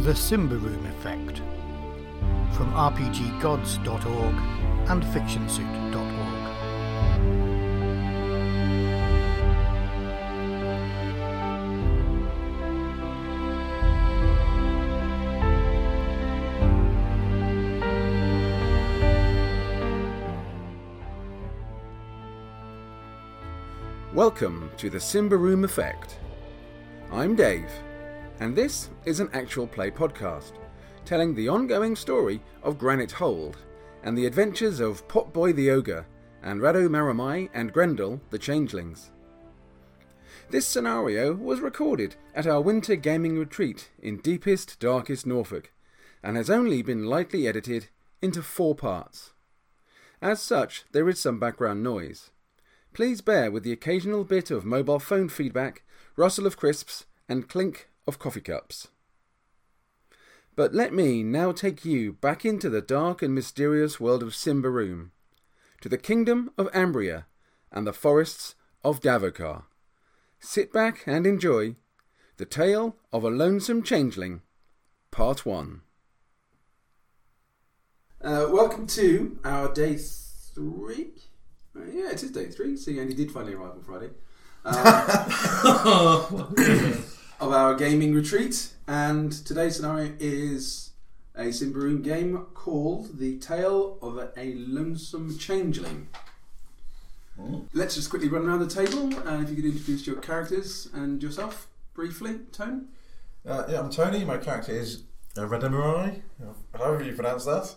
The Simbaroom Effect from rpggods.org and fictionsuit.org. Welcome to the Simbaroom Effect. I'm Dave, and this is an actual play podcast, telling the ongoing story of Granite Hold, and the adventures of Potboy the Ogre, and Rado Maramai and Grendel the Changelings. This scenario was recorded at our winter gaming retreat in deepest, darkest Norfolk, and has only been lightly edited into 4 parts. As such, there is some background noise. Please bear with the occasional bit of mobile phone feedback, rustle of crisps, and clink of coffee cups. But let me now take you back into the dark and mysterious world of Simbaroom, to the kingdom of Ambria and the forests of Davokar. Sit back and enjoy The Tale of a Lonesome Changeling, Part 1. Welcome to our Day 3? Yeah, it is Day 3, so you only did finally arrive on Friday. Of our gaming retreat, and today's scenario is a Simbaroom game called The Tale of a Lonesome Changeling. Let's just quickly run around the table, and if you could introduce your characters and yourself briefly. Tony? Yeah, I'm Tony. My character is Rado, however you pronounce that.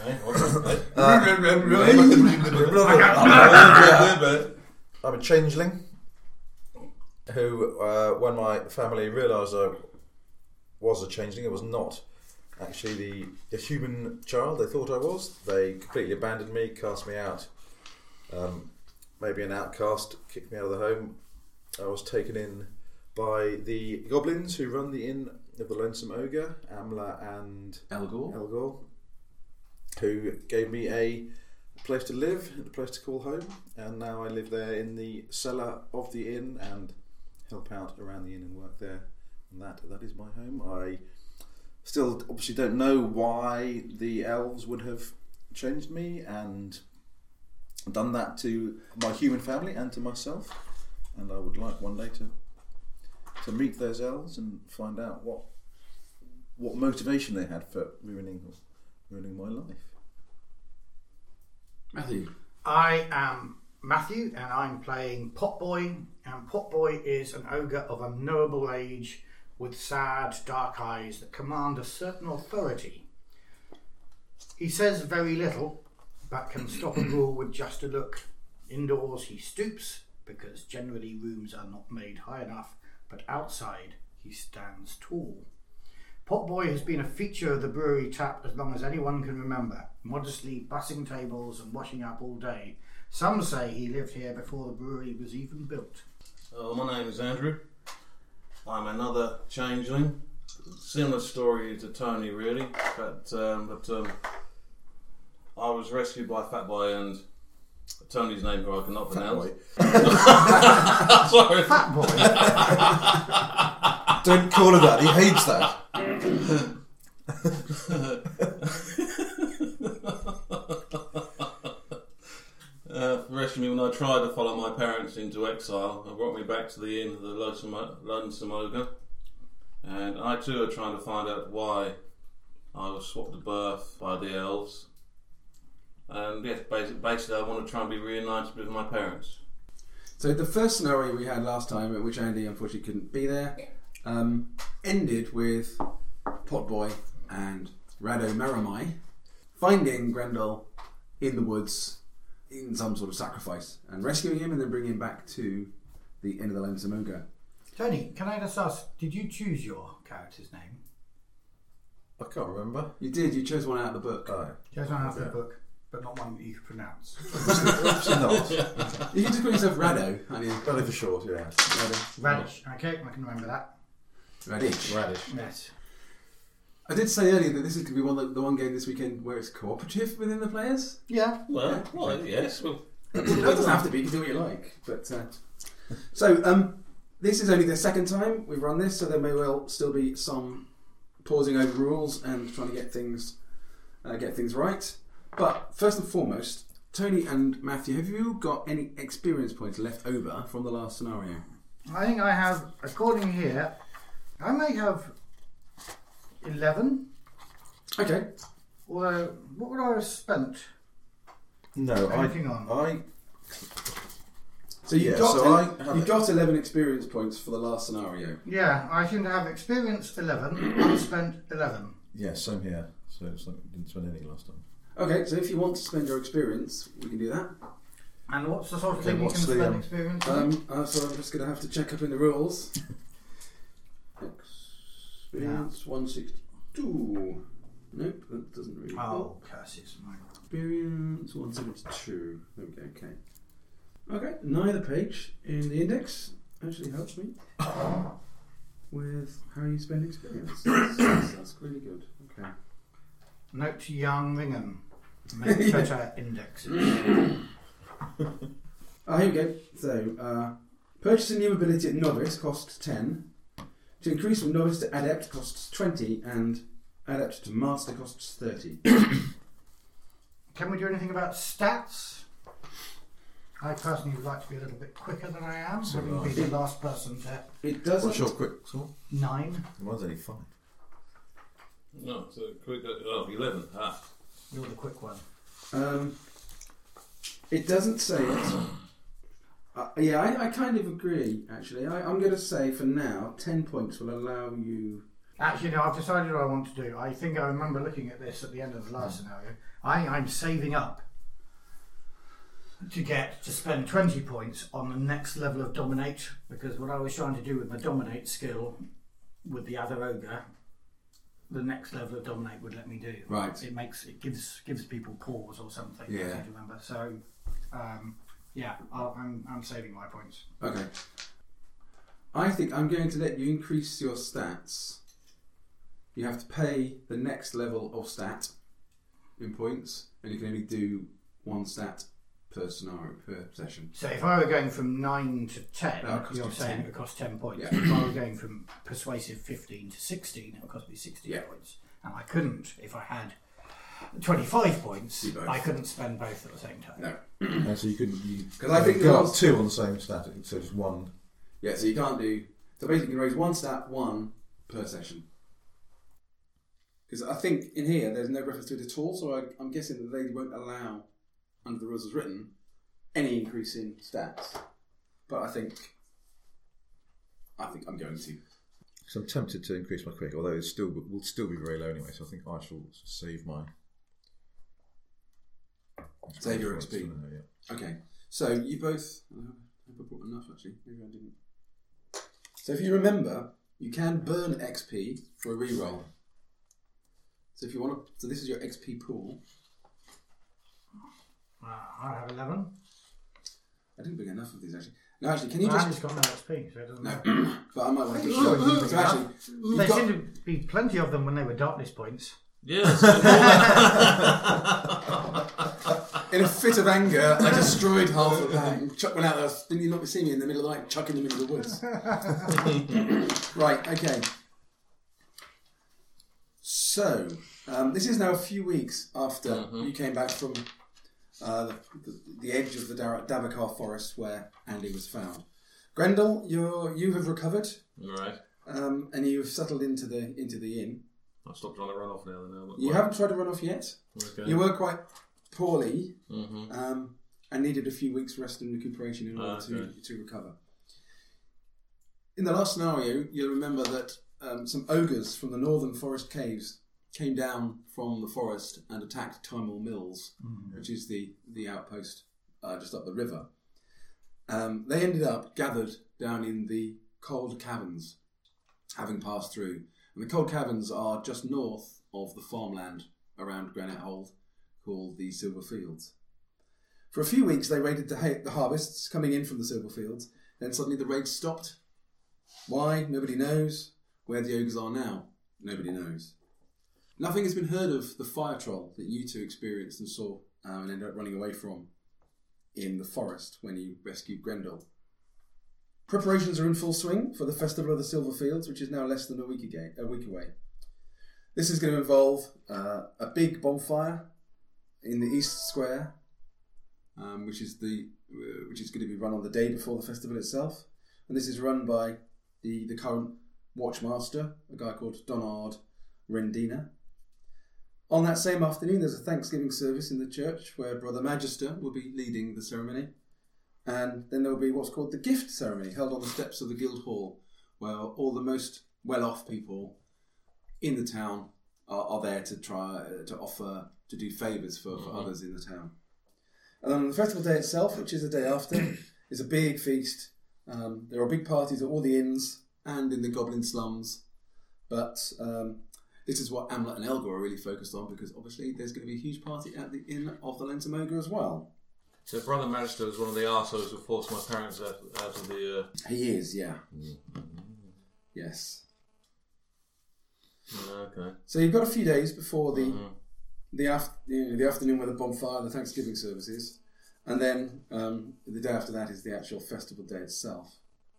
I'm a changeling who, when my family realised I was a changeling, it was not actually the human child they thought I was. They completely abandoned me, cast me out, maybe an outcast, kicked me out of the home. I was taken in by the goblins who run the Inn of the Lonesome Ogre, Amla and Elgor, who gave me a place to live, a place to call home, and now I live there in the cellar of the inn and help out around the inn and work there. And that is my home. I still obviously don't know why the elves would have changed me and done that to my human family and to myself, and I would like one day to meet those elves and find out what motivation they had for ruining my life. Matthew. I am Matthew, and I'm playing Potboy, and Potboy is an ogre of unknowable age with sad, dark eyes that command a certain authority. He says very little, but can stop a brawl with just a look. Indoors he stoops, because generally rooms are not made high enough, but outside he stands tall. Potboy has been a feature of the brewery tap as long as anyone can remember, modestly bussing tables and washing up all day. Some say he lived here before the brewery was even built. My name is Andrew. I'm another changeling. Similar story to Tony, really, but I was rescued by Fatboy and Tony's name, who I cannot pronounce. Sorry, Fatboy. Don't call him that. He hates that. Rescued me when I tried to follow my parents into exile and brought me back to the Inn of the Lonesome Ogre, and I too are trying to find out why I was swapped at birth by the elves, and yes, basically I want to try and be reunited with my parents. So the first scenario we had last time, at which Andy unfortunately couldn't be there, ended with Potboy and Rado Maramai finding Grendel in the woods in some sort of sacrifice and rescuing him and then bringing him back to the Inn of the Lonesome Ogre. Tony, can I just ask, did you choose your character's name? I can't remember. You did, you chose one out of the book. Oh. Chose one out of the book, but not one that you could pronounce. Obviously not. You can just call yourself Rado, can't you? Rado for short, yeah. Radish, okay, I can remember that. Radish. Yes. I did say earlier that this is going to be the one game this weekend where it's cooperative within the players. Yeah. Well, yes. Well, It doesn't have to be, you can do what you like. But so, this is only the second time we've run this, so there may well still be some pausing over rules and trying to get things right. But first and foremost, Tony and Matthew, have you got any experience points left over from the last scenario? I think I have, according here, I may have 11. Okay. Although, what would I have spent? No, Anything on? So you've got 11 experience points for the last scenario. Yeah, I seem to have experience 11, unspent 11. Yeah, same here. So it's like didn't spend any last time. Okay, so if you want to spend your experience, we can do that. And what's the sort of Okay, thing you what's can the, spend experience on? So I'm just going to have to check up in the rules. Experience 162. Nope, that doesn't really help. Oh, curses. Experience 172. There we go, okay. Okay, neither page in the index actually helps me with how you spend experience. That's really good. Okay. Note to young Ringham. Make better indexes. Here we go. So, purchasing new ability at novice costs 10. To increase from novice to adept costs 20, and adept to master costs 30. Can we do anything about stats? I personally would like to be a little bit quicker than I am, having been the last person to It doesn't. What's your quick score? 9. Mine's only 5. No, so quick. 11. Ah. You're the quick one. It doesn't say it. I kind of agree, actually. I'm going to say, for now, 10 points will allow you... Actually, no, I've decided what I want to do. I think I remember looking at this at the end of the last scenario. I'm saving up to spend 20 points on the next level of Dominate, because what I was trying to do with my Dominate skill with the other ogre, the next level of Dominate would let me do. Right. It gives people pause or something. Yeah. I seem to remember. So, I'm saving my points. Okay. I think I'm going to let you increase your stats. You have to pay the next level of stat in points, and you can only do one stat per scenario, per session. So if I were going from 9 to 10, you're saying it would cost 10 points. Yeah. If I were going from persuasive 15 to 16, it would cost me 16 points. And I couldn't, if I had 25 points, I couldn't spend both at the same time. No. And so you couldn't. Because I think go up 2 on the same stat, so just 1. Yeah, so you can't do... So basically you can raise one stat, 1 per session. Because I think in here there's no reference to it at all, so I'm guessing that they won't allow, under the rules as written, any increase in stats. But I think I'm going to. So I'm tempted to increase my quick, although it will still be very low anyway. So I think I shall save my. Save your XP. Yeah. Okay, so you both. I hope I brought enough actually. Maybe I didn't. So if you remember, you can burn XP for a reroll. So if you want to, so this is your XP pool. I have 11. I didn't bring enough of these actually. No, actually, can you I've just? just got no XP, so it doesn't matter. No, but I might want to give you. So actually, There seemed to be plenty of them when they were darkness points. Yes. in a fit of anger, I destroyed half of that and chucked one out there. Didn't you not see me in the middle of the night chucking them into the woods? Right, okay. So, this is now a few weeks after you came back from the edge of the Davakar forest where Andy was found. Grendel, you have recovered. Right. And you've settled into the inn. I'll stop trying to run off now. You haven't tried to run off yet. Okay. You were quite poorly and needed a few weeks rest and recuperation in order to recover. In the last scenario, you'll remember that some ogres from the northern forest caves came down from the forest and attacked Timor Mills, which is the outpost just up the river. They ended up gathered down in the cold caverns, having passed through. And the cold caverns are just north of the farmland around Granite Hold, called the Silver Fields. For a few weeks, they raided the harvests coming in from the Silver Fields. Then suddenly the raid stopped. Why? Nobody knows. Where the ogres are now? Nobody knows. Nothing has been heard of the fire troll that you two experienced and saw and ended up running away from in the forest when you rescued Grendel. Preparations are in full swing for the Festival of the Silver Fields, which is now less than a week away. This is going to involve a big bonfire in the East Square, which is going to be run on the day before the festival itself, and this is run by the current Watchmaster, a guy called Donard Rendina. On that same afternoon, there's a Thanksgiving service in the church where Brother Magister will be leading the ceremony. And then there will be what's called the gift ceremony, held on the steps of the Guild Hall, where all the most well-off people in the town are there to try to offer to do favours for others in the town. And on the festival day itself, which is the day after, is a big feast. There are big parties at all the inns and in the Goblin slums, but this is what Amlet and Elgar are really focused on, because obviously there's going to be a huge party at the Inn of the Lensom Ogre as well. So Brother Magister was one of the arseholes who forced my parents out of the... He is, yeah. Yes. Okay. So you've got a few days before the afternoon where the bonfire, the Thanksgiving services, and then the day after that is the actual festival day itself.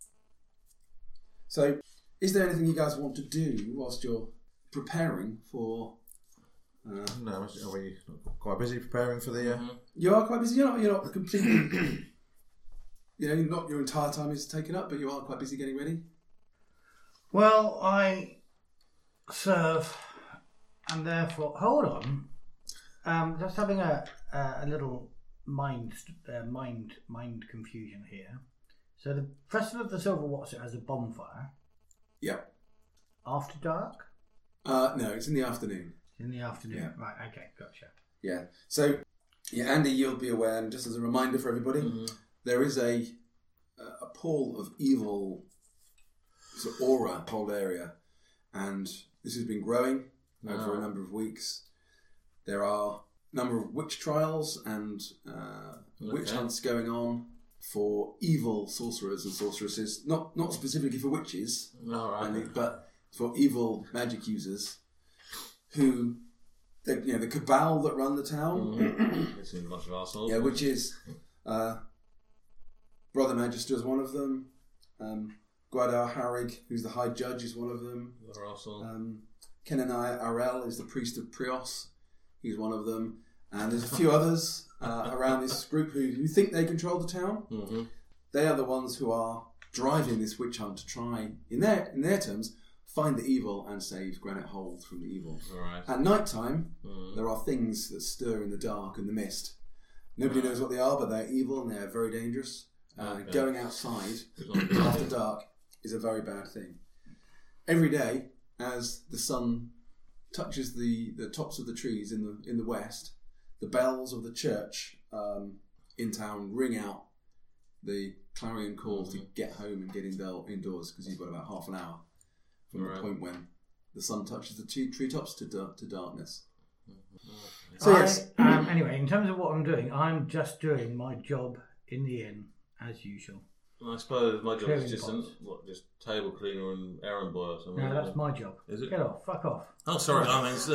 So, is there anything you guys want to do whilst you're preparing for? No, are we quite busy preparing for the? You are quite busy. You're not completely. Not your entire time is taken up, but you are quite busy getting ready. Well, I serve, and therefore, hold on. Just having a little mind confusion here. So the Festival of the Silver Watcher has a bonfire. Yep. After dark? No, it's in the afternoon. In the afternoon, yeah. Right? Okay, gotcha. Yeah. So, Andy, you'll be aware, and just as a reminder for everybody, there is a pall of evil sort of aura, whole area, and this has been growing over a number of weeks. There are a number of witch trials and witch hunts going on for evil sorcerers and sorceresses, not specifically for witches, but for evil magic users who, the cabal that run the town. It's in much of arsenal. Yeah, which is Brother Magister is one of them. Guadar Harig, who's the High Judge, is one of them. Kenaniah Arel is the Priest of Prios. He's one of them. And there's a few others around this group who think they control the town. They are the ones who are driving this witch hunt to try, in their terms, find the evil and save Granite Hold from the evil. Right. At night time, there are things that stir in the dark and the mist. Nobody knows what they are, but they're evil and they're very dangerous. Going outside after dark is a very bad thing. Every day, as the sun touches the tops of the trees in the west, the bells of the church in town ring out the clarion call to get home and get indoors, because you've got about half an hour from the point when the sun touches the treetops to darkness. So yes. Anyway, in terms of what I'm doing, I'm just doing my job in the inn as usual. I suppose my job is just Clearing table cleaner and errand boy or something. No, that's my job. Is it? Get off. Fuck off. Oh, sorry. I mean,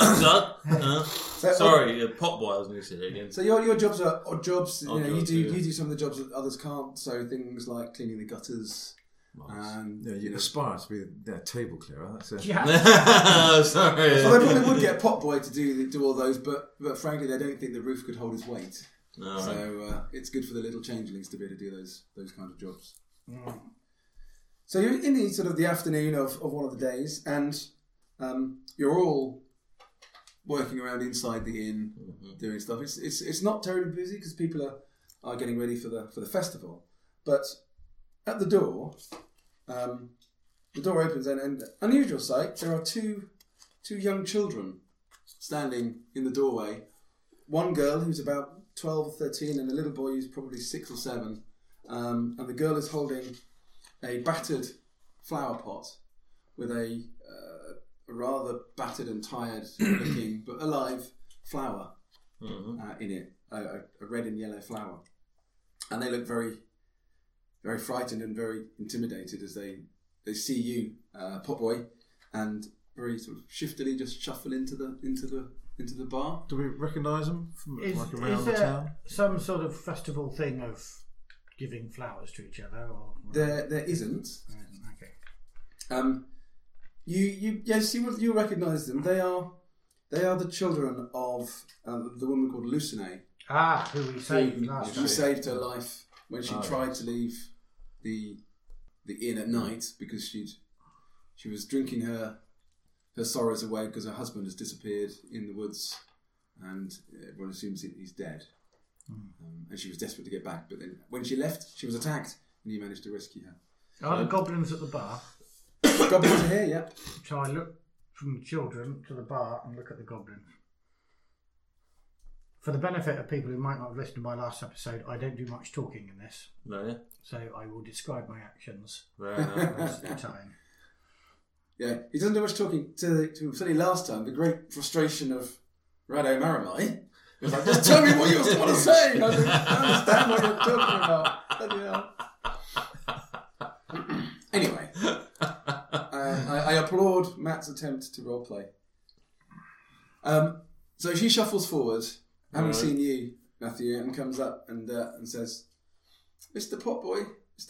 sorry, pot boy. I was going to say it again. So your jobs are odd jobs. You do yeah. you do some of the jobs that others can't. So things like cleaning the gutters. And you aspire to be a table clearer. That's it. Yeah. Sorry. So they probably would get pot boy to do all those, but frankly, they don't think the roof could hold his weight. No, so it's good for the little changelings to be able to do those kind of jobs. So you're in the afternoon of one of the days, and you're all working around inside the inn, doing stuff. It's not terribly busy because people are getting ready for the festival. But at the door opens, and unusual sight. There are two young children standing in the doorway. One girl who's about 12 or 13, and a little boy who's probably 6 or 7. And the girl is holding a battered flower pot with a rather battered and tired looking but alive flower in it, a red and yellow flower. And they look very, very frightened and very intimidated as they see you, Potboy, and very sort of shiftily just shuffle into the bar. Do we recognise them from around is the there town? some sort of festival thing of giving flowers to each other? Or There isn't. Okay. You recognise them. They are the children of the woman called Lucine. Who we saved last She time. saved her life when she tried to leave the inn at night because she was drinking her sorrows away because her husband has disappeared in the woods, and everyone assumes he's dead. And she was desperate to get back, but then when she left, she was attacked, and he managed to rescue her. Are the goblins at the bar? Goblins are here, yeah. So I look from the children to the bar and look at the goblins. For the benefit of people who might not have listened to my last episode, I don't do much talking in this. No, yeah. So I will describe my actions Very the nice. rest of the time. Yeah, he doesn't do much talking to certainly last time. The great frustration of Rado Maramai. He was like, just tell me what you want to say. I don't understand what you're talking about. Bloody hell. Anyway, I applaud Matt's attempt to roleplay. So she shuffles forward, having seen you, Matthew, and comes up and says, Mr. Potboy,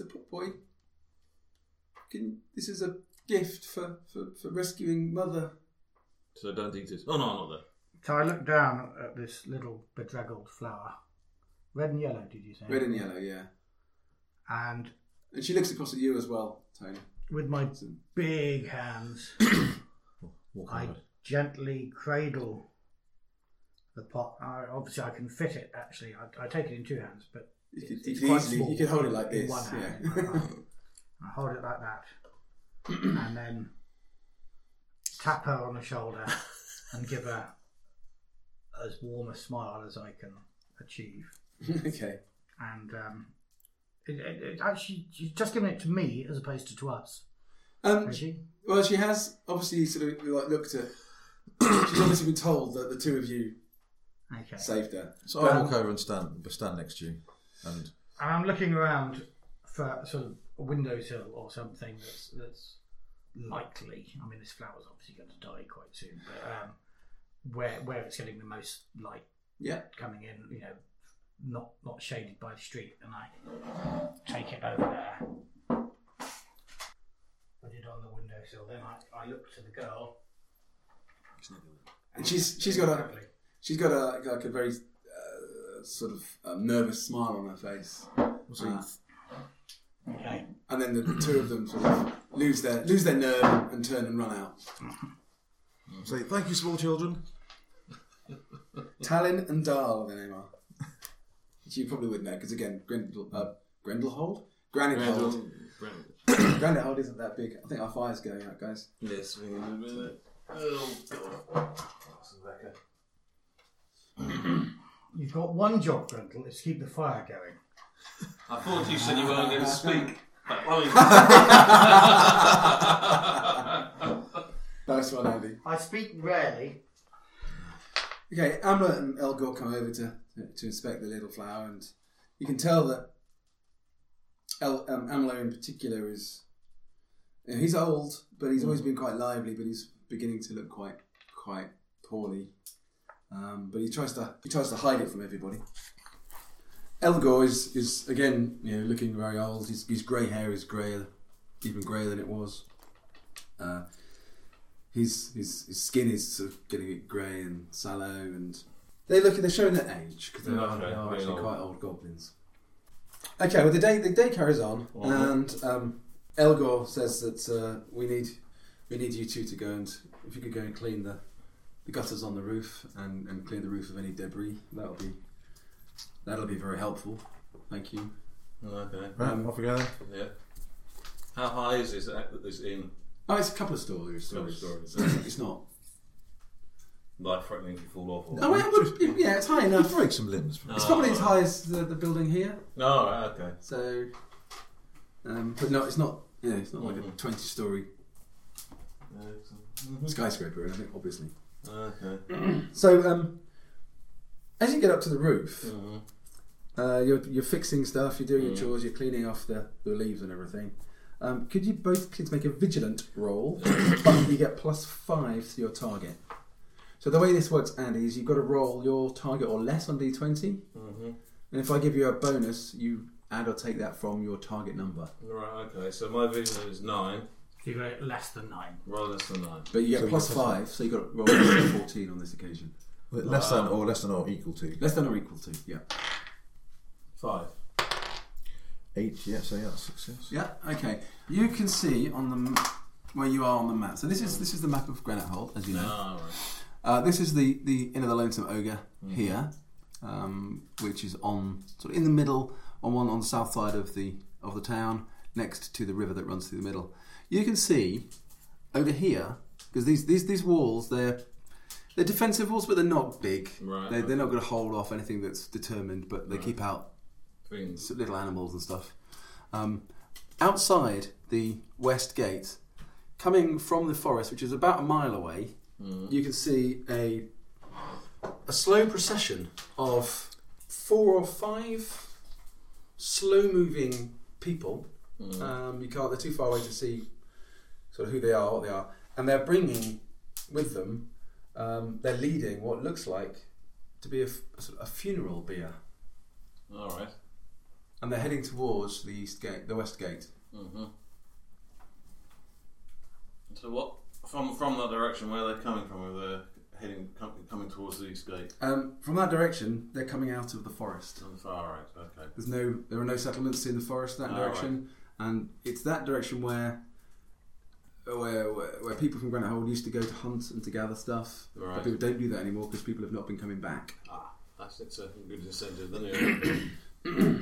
this is a gift for rescuing Mother. So don't eat it. Oh no, not there. So I look down at this little bedraggled flower. Red and yellow, did you say? Red and yellow, yeah. And she looks across at you as well, Tony. with my big hands, I gently cradle the pot. Obviously, I can fit it, actually. I take it in two hands, but You it's could quite easily, small you could hold it like in this. one hand. Yeah. I hold it like that. And then tap her on the shoulder and give her as warm a smile as I can achieve. Okay. And it actually, she's just given it to me as opposed to us. Has she? Well, she has obviously sort of like looked at. She's obviously been told that the two of you saved her. So I walk over and stand next to you, and I'm looking around for sort of a windowsill or something that's likely. I mean, this flower's obviously going to die quite soon, but where it's getting the most light coming in, you know, not shaded by the street, and I take it over there. Put it on the windowsill. Then I look to the girl, and she's got a like a very sort of nervous smile on her face. Okay. And then the two of them sort of lose their nerve and turn and run out. say, "Thank you, small children." Talon and Dahl, their name are. Which you probably would know because again, Grendelhold. Granite isn't that big. I think our fire's going out, guys. Yes, we need a minute. Oh god. You've got one job, Grendel, is to keep the fire going. I thought you said you weren't going to speak. Nice one, Andy. I speak rarely. Okay, Amla and Elgor come over to inspect the little flower, and you can tell that Amla in particular is. You know, he's old, but he's always been quite lively. But he's beginning to look quite poorly. But he tries to hide it from everybody. Elgor is again, you know, looking very old. His grey hair is greyer, even greyer than it was. His skin is sort of getting a bit grey and sallow, and they're showing their age because they are actually quite old goblins. Okay, well the day carries on, and Elgor says that we need you two to go and if you could go and clean the gutters on the roof and clear the roof of any debris, that'll be very helpful. Thank you. Okay. Right, off we go then. Yeah. How high is this inn? Oh, it's a couple of stories. So it's not. Life threatening if you fall off. Oh, yeah, it's high enough. Break some limbs. It's probably as high as the building here. Oh, right, okay. So, but no, it's not. Yeah, it's not like a 20-story skyscraper or anything, obviously. Okay. So, as you get up to the roof, you're fixing stuff, you're doing your chores, you're cleaning off the leaves and everything. Could you both please make a vigilant roll? But you get +5 to your target. So the way this works, Andy, is you've got to roll your target or less on D20. And if I give you a bonus, you add or take that from your target number. Right, okay. So my vision is 9. You got it less than 9. Roll less than 9. But you get plus 5, so you got to roll less than 14 on this occasion. Less than or equal to. Less than or equal to, yeah. 5. 8, yeah, so yeah, that's success. Yeah, okay. You can see on the where you are on the map. So this is the map of Granite Hold, as you know. Oh, right. This is the Inn of the Lonesome Ogre here, which is on sort of in the middle, on the south side of the town, next to the river that runs through the middle. You can see over here, because these walls, they're defensive walls, but they're not big. Right. They're not going to hold off anything that's determined, but they keep out Things. little animals and stuff. Outside the west gate, coming from the forest, which is about a mile away, you can see a slow procession of 4 or 5 slow-moving people. You can't; they're too far away to see sort of who they are, what they are, and they're bringing with them. They're leading what looks like to be a funeral bier. All right. And they're heading towards the east gate, the west gate. Mm-hmm. So what? From that direction, where are they coming from? Are they coming towards the east gate? From that direction, they're coming out of the forest. On the far right. Okay. There are no settlements in the forest that direction, and it's that direction where people from Granite Hold used to go to hunt and to gather stuff. Right. But people don't do that anymore because people have not been coming back. It's a good incentive, then. Yeah.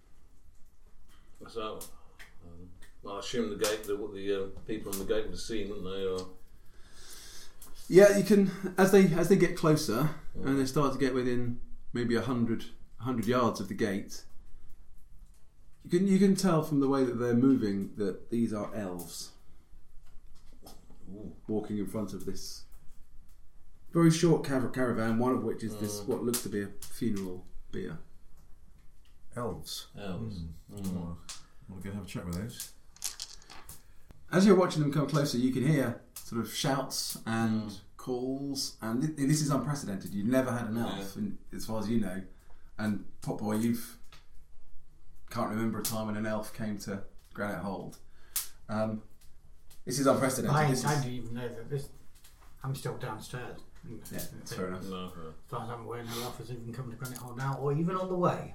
So, I assume the people on the gate would have seen, wouldn't they? Or... Yeah, you can as they get closer and they start to get within maybe 100 yards of the gate. You can tell from the way that they're moving that these are elves walking in front of this very short caravan. One of which is this what looks to be a funeral bier. Elves. I want to go have a chat with those. As you're watching them come closer, you can hear sort of shouts and calls, and this is unprecedented. You've never had an elf, as far as you know. And Potboy, can't remember a time when an elf came to Granite Hold. This is unprecedented. I didn't even know that. I'm still downstairs. Yeah, that's fair enough. No, As far as I'm aware, no elf has even come to Granite Hold now, or even on the way.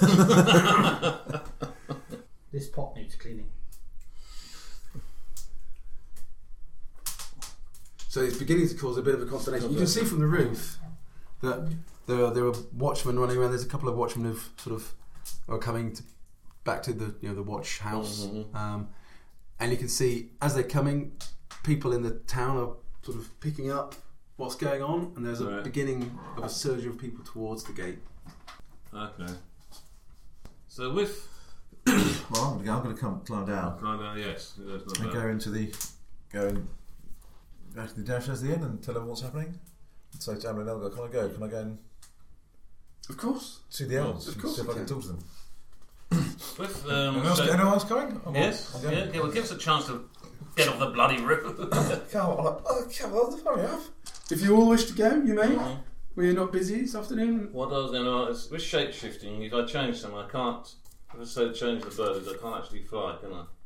This pot needs cleaning. So it's beginning to cause a bit of a consternation. You can see from the roof that there are watchmen running around. There's a couple of watchmen who sort of are coming back to the watch house, and you can see as they're coming, people in the town are sort of picking up what's going on, and there's a beginning of a surge of people towards the gate. Okay. So with Well, I'm going to climb down. Climb down, yes. And go back to the downstairs of the inn and tell them what's happening. And say to Amber and Elgar, can I go and Of course. see the elves? Of course See if you I can can. talk to them. with Anyone else coming? yes. Well, give us a chance to get off the bloody roof. Come on, hurry up. If you all wish to go, you may. We're not busy this afternoon. What I was going to ask is, with shape shifting, if I change them, I can't. If I say change the birds, I can't actually fly, can I?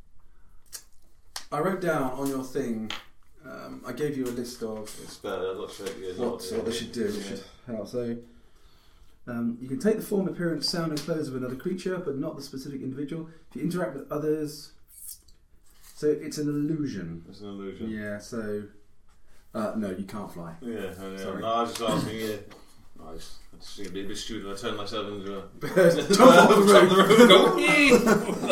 I wrote down on your thing. I gave you a list of It's better. I've got shape. what they should do. It should help. So you can take the form, appearance, sound, and clothes of another creature, but not the specific individual. If you interact with others, so it's an illusion. It's an illusion. Yeah. So no, you can't fly. Yeah. Sorry. No, I was just asking. Yeah. I just think it'd be a bit stupid if I turned myself into a. Top of the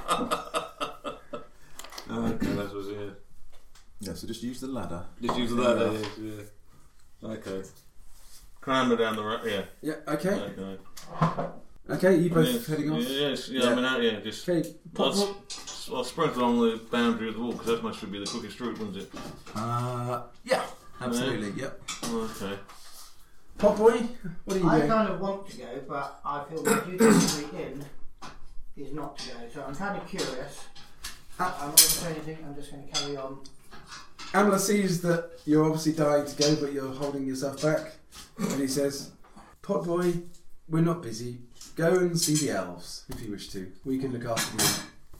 Go. Okay, that was it. Yeah, so just use the ladder. Just use the ladder. Yeah. Okay. Clamber down the road. Yeah. Yeah. Okay. Okay. Okay. You both Yes, heading off. Yes. Yeah. Yeah. I mean, yeah. Just. Okay. I'll sprint along the boundary of the wall because that must be the quickest route, wouldn't it? Yeah. Absolutely. Yep. Okay. Potboy, what are you I doing? kind of want to go, but I feel the duty of the inn is not to go. So I'm kind of curious. I'm not going to say anything. I'm just going to carry on. Amla sees that you're obviously dying to go, but you're holding yourself back, and he says, "Potboy, we're not busy. Go and see the elves if you wish to. We can look after you."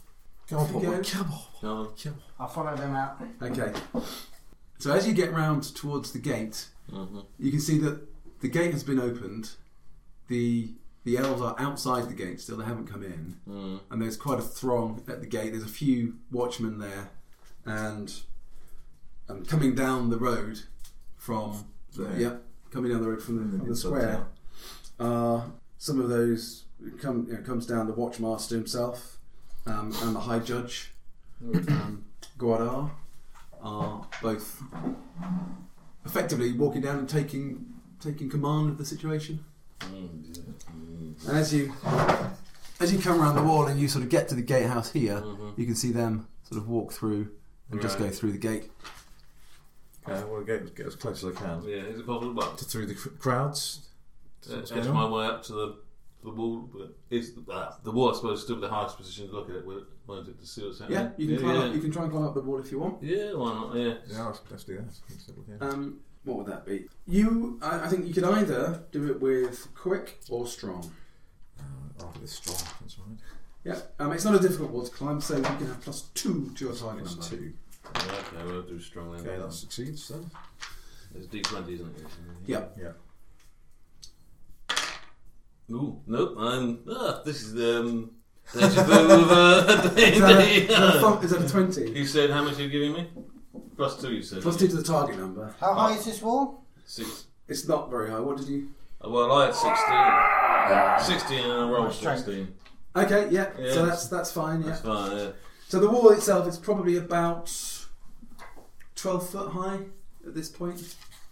Come on, Off you Popeye. go. Come on. Come on. Come I'll follow them out. Okay. So as you get round towards the gate, you can see that the gate has been opened. The elves are outside the gate still, they haven't come in. And there's quite a throng at the gate. There's a few watchmen there. And coming down the road from the square are some of those comes down the Watchmaster himself and the High Judge Guadar are both effectively walking down and taking command of the situation. And as you come around the wall and you sort of get to the gatehouse here, you can see them sort of walk through and just go through the gate. Okay, well, get as close as I can. Yeah, is it possible? But Through the crowds. edge my way up to the wall. But is the wall, I suppose, still the highest position to look at it? Won't it to see what's happening? Yeah, you can climb up. You can try and climb up the wall if you want. Yeah, why not? Yeah. Yeah, let's do that. Let's have a look here. What would that be? I think you could either do it with quick or strong. I'll do this strong. That's right. Yeah, it's not a difficult wall to climb, so you can have +2 to your target number. +2. Okay, we'll do strong then. Okay, that succeeds then. It's D20, isn't it? Yeah. Yeah. Ooh, nope. This is deja vu of D&D. Is that a 20? You said how much are you giving me? +2, you said. +2 to the target number. How high is this wall? 6. It's not very high. What did you? Well, I had 16. 16 and I rolled Strength. 16. Okay, yeah. Yeah. So that's fine. Yeah. That's fine, yeah. So the wall itself is probably about 12 foot high at this point.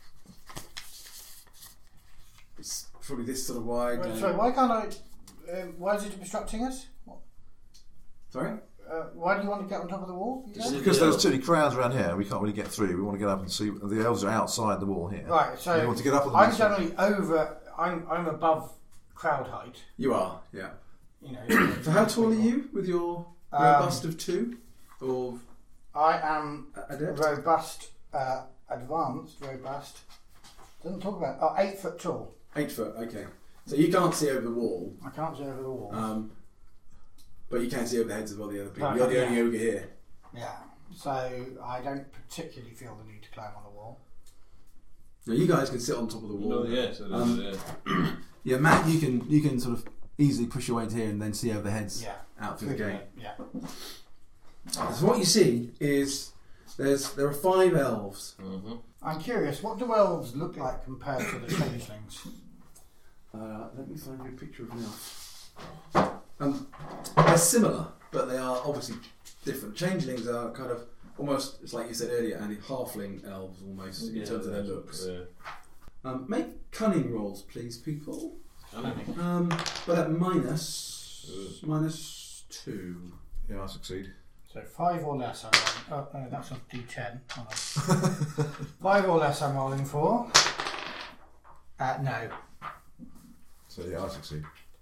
It's probably this sort of wide. Right, sorry, why can't I? Why is it obstructing us? Sorry? Why do you want to get on top of the wall? You know? Because there's too many crowds around here, we can't really get through. We want to get up and see. The elves are outside the wall here. Right, so we want to get up on the I'm next generally over. I'm above crowd height. You are, yeah. You know. So how tall are you with your robust of 2? Or I am adept? robust, advanced, robust. Doesn't talk about 8 foot tall. 8 foot, okay. So you can't see over the wall. I can't see over the wall. But you can see over the heads of all the other people. Right, You're the yeah. only ogre here. Yeah. So I don't particularly feel the need to climb on the wall. Now you guys can sit on top of the wall. Oh, yes, it is, yeah. Yeah, Matt, you can sort of easily push your way into here and then see over the heads out through the gate. Yeah. So what you see is there are 5 elves. I'm curious, what do elves look like compared to the changelings? Let me find you a picture of an elf. They're similar, but they are obviously different. Changelings are kind of almost, it's like you said earlier, Andy, halfling elves almost in terms of their looks. Yeah. Make cunning rolls, please, people. Cunning. But at minus 2. Yeah, I succeed. So 5 or less I'm rolling. Oh, no, that's a D10. Hold on. 5 or less I'm rolling for. No. So yeah, I succeed.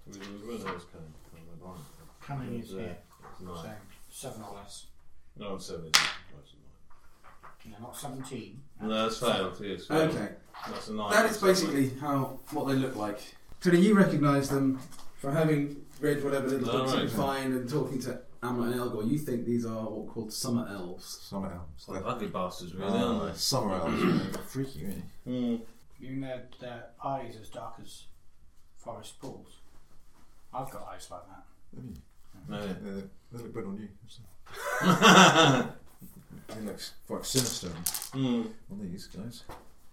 Cunning is here. No, So 7 or less. no, 7. No, not 17. No, it's failed. Yes. Okay. That's a 9. That is basically what they look like. Tony, you recognise them from having read whatever little books you can find and talking to Amra and Elgor. You think these are what are called summer elves. Summer elves. Like ugly bastards, really, aren't they? Summer elves. Freaky, really. You know their eyes as dark as forest pools. I've got eyes like that. No, yeah. They look good on you. They look quite sinister on these guys.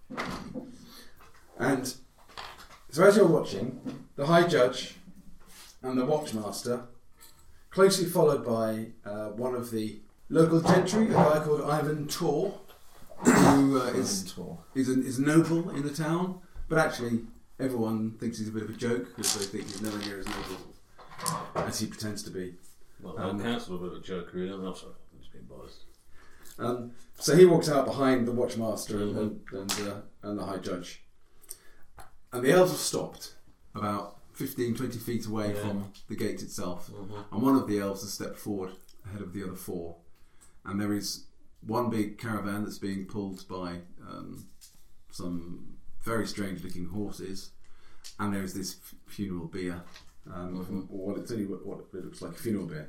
And so as you're watching, the High Judge and the Watchmaster, closely followed by one of the local gentry, a guy called Ivan Tor, who is a noble in the town, but actually everyone thinks he's a bit of a joke because they think he's nowhere near as noble as he pretends to be. Well, the council are a bit of a joke, really. I'm sorry, I'm just being biased. So he walks out behind the Watchmaster and the High Judge. And the elves have stopped about 15, 20 feet away from the gate itself. And one of the elves has stepped forward ahead of the other 4. And there is one big caravan that's being pulled by some very strange looking horses. And there is this funeral bier. Or what it looks like a funeral bier.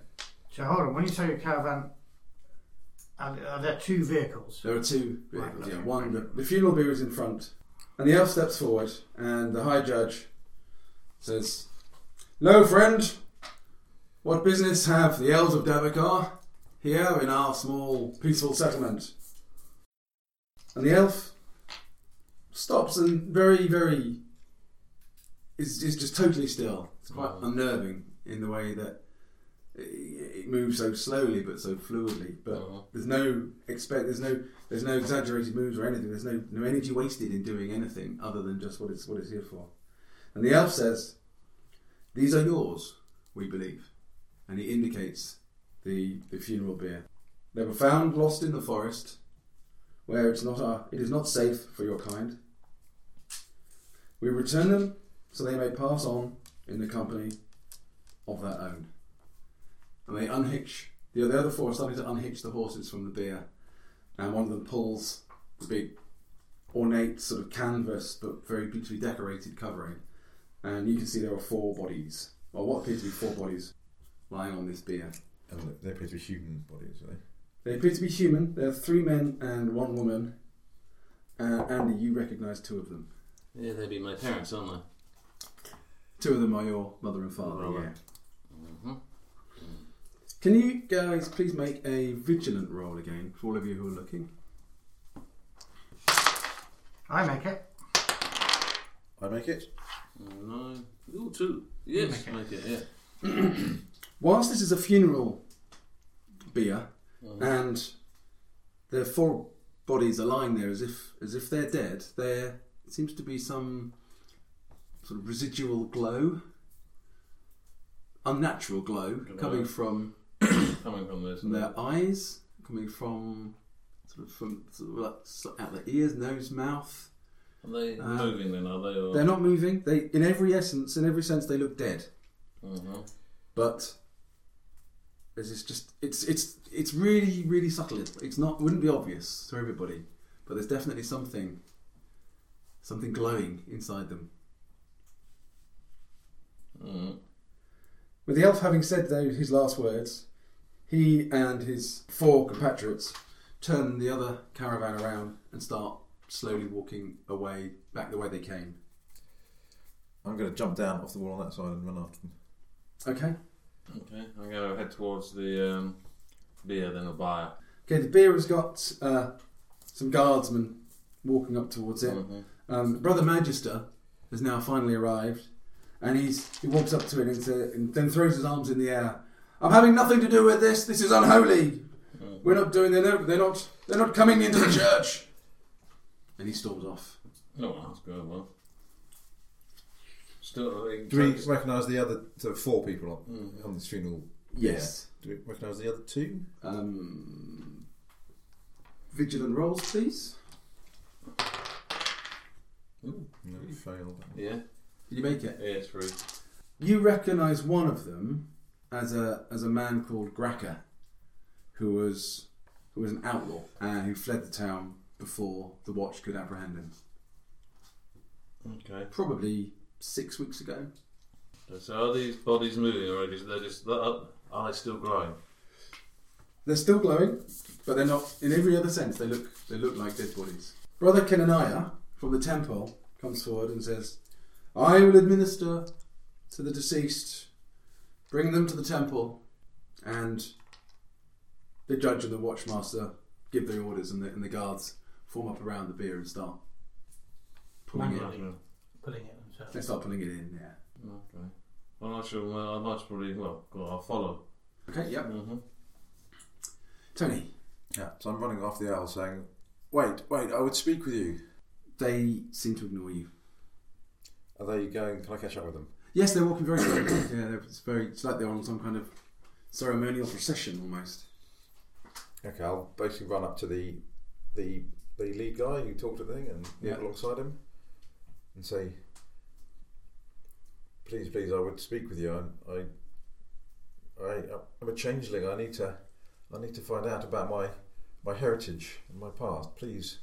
So hold on, when you say a caravan, are there two vehicles? There are two vehicles. Right, Yeah, okay. one. The funeral bier is in front, and the elf steps forward, and the High Judge says, "Lo, friend, what business have the elves of Davokar here in our small, peaceful settlement?" And the elf stops and very, very is just totally still. It's quite unnerving in the way that it moves so slowly but so fluidly. But there's no exaggerated moves or anything. There's no energy wasted in doing anything other than just what it's here for. And the elf says, "These are yours, we believe," and he indicates the funeral bier. "They were found lost in the forest, where it is not safe for your kind. We return them so they may pass on in the company of their own." And they unhitch. The other four are starting to unhitch the horses from the bier, and one of them pulls the big, ornate sort of canvas but very beautifully decorated covering, and you can see there are four bodies, or what appear to be four bodies, lying on this bier. And they appear to be human bodies, are they? They appear to be human. There are 3 men and 1 woman. Andy, you recognise 2 of them. Yeah, they'd be my parents, aren't they? 2 of them are your mother and father. Brother. Yeah. Mm-hmm. Can you guys please make a vigilant roll again for all of you who are looking? I make it. I make it. 9. Ooh, 2. Yes, make it, yeah. Whilst this is a funeral bier, and the 4 bodies are lying there as if they're dead, there seems to be some sort of residual glow, unnatural glow, coming from this. their eyes, coming from out their ears, nose, mouth. Are they moving then? Are they? Or? They're not moving. They, in every sense, they look dead. Mm-hmm. But it's really, really subtle. Wouldn't be obvious to everybody, but there's definitely something glowing inside them. Mm. With the elf having said his last words, he and his 4 compatriots turn the other caravan around and start slowly walking away back the way they came. I'm going to jump down off the wall on that side and run after them. Okay. Okay, I'm going to head towards the bier, then a bier. Okay, the bier has got some guardsmen walking up towards it. Mm-hmm. Brother Magister has now finally arrived, and he walks up to it and then throws his arms in the air. "I'm having nothing to do with this. This is unholy. We're not doing. They're not coming into the church." And he storms off. Oh, that's good. Well, still, Do we recognise the other 4 people on this funeral? Yes. Yeah. Do we recognise the other 2? Vigilant rolls, please. Ooh. No, we failed. Yeah. Did you make it? Yeah, it's 3. You recognise one of them as a man called Gracker, who was an outlaw and who fled the town before the watch could apprehend him. Okay. Probably 6 weeks ago. So are these bodies moving already? Are they still growing? They're still glowing, but they're not. In every other sense, they look like dead bodies. Brother Kenaniah from the temple comes forward and says, "I will administer to the deceased, bring them to the temple, and the judge and the watchmaster give their orders, and the guards form up around the bier and start pulling it. Pulling it themselves. They start pulling it in. Yeah. Okay. Well, I might probably. Well, I'll follow. Okay. Yep. Mm-hmm. Tony. Yeah, so I'm running after the owl saying, wait, I would speak with you. They seem to ignore you. Are they going, can I catch up with them? Yes, they're walking very slowly. Yeah, it's like they're on some kind of ceremonial procession almost. Okay, I'll basically run up to the lead guy who talked to the thing and walk alongside him and say, please, I would speak with you. I'm a changeling. I need to find out about my heritage and my past. Please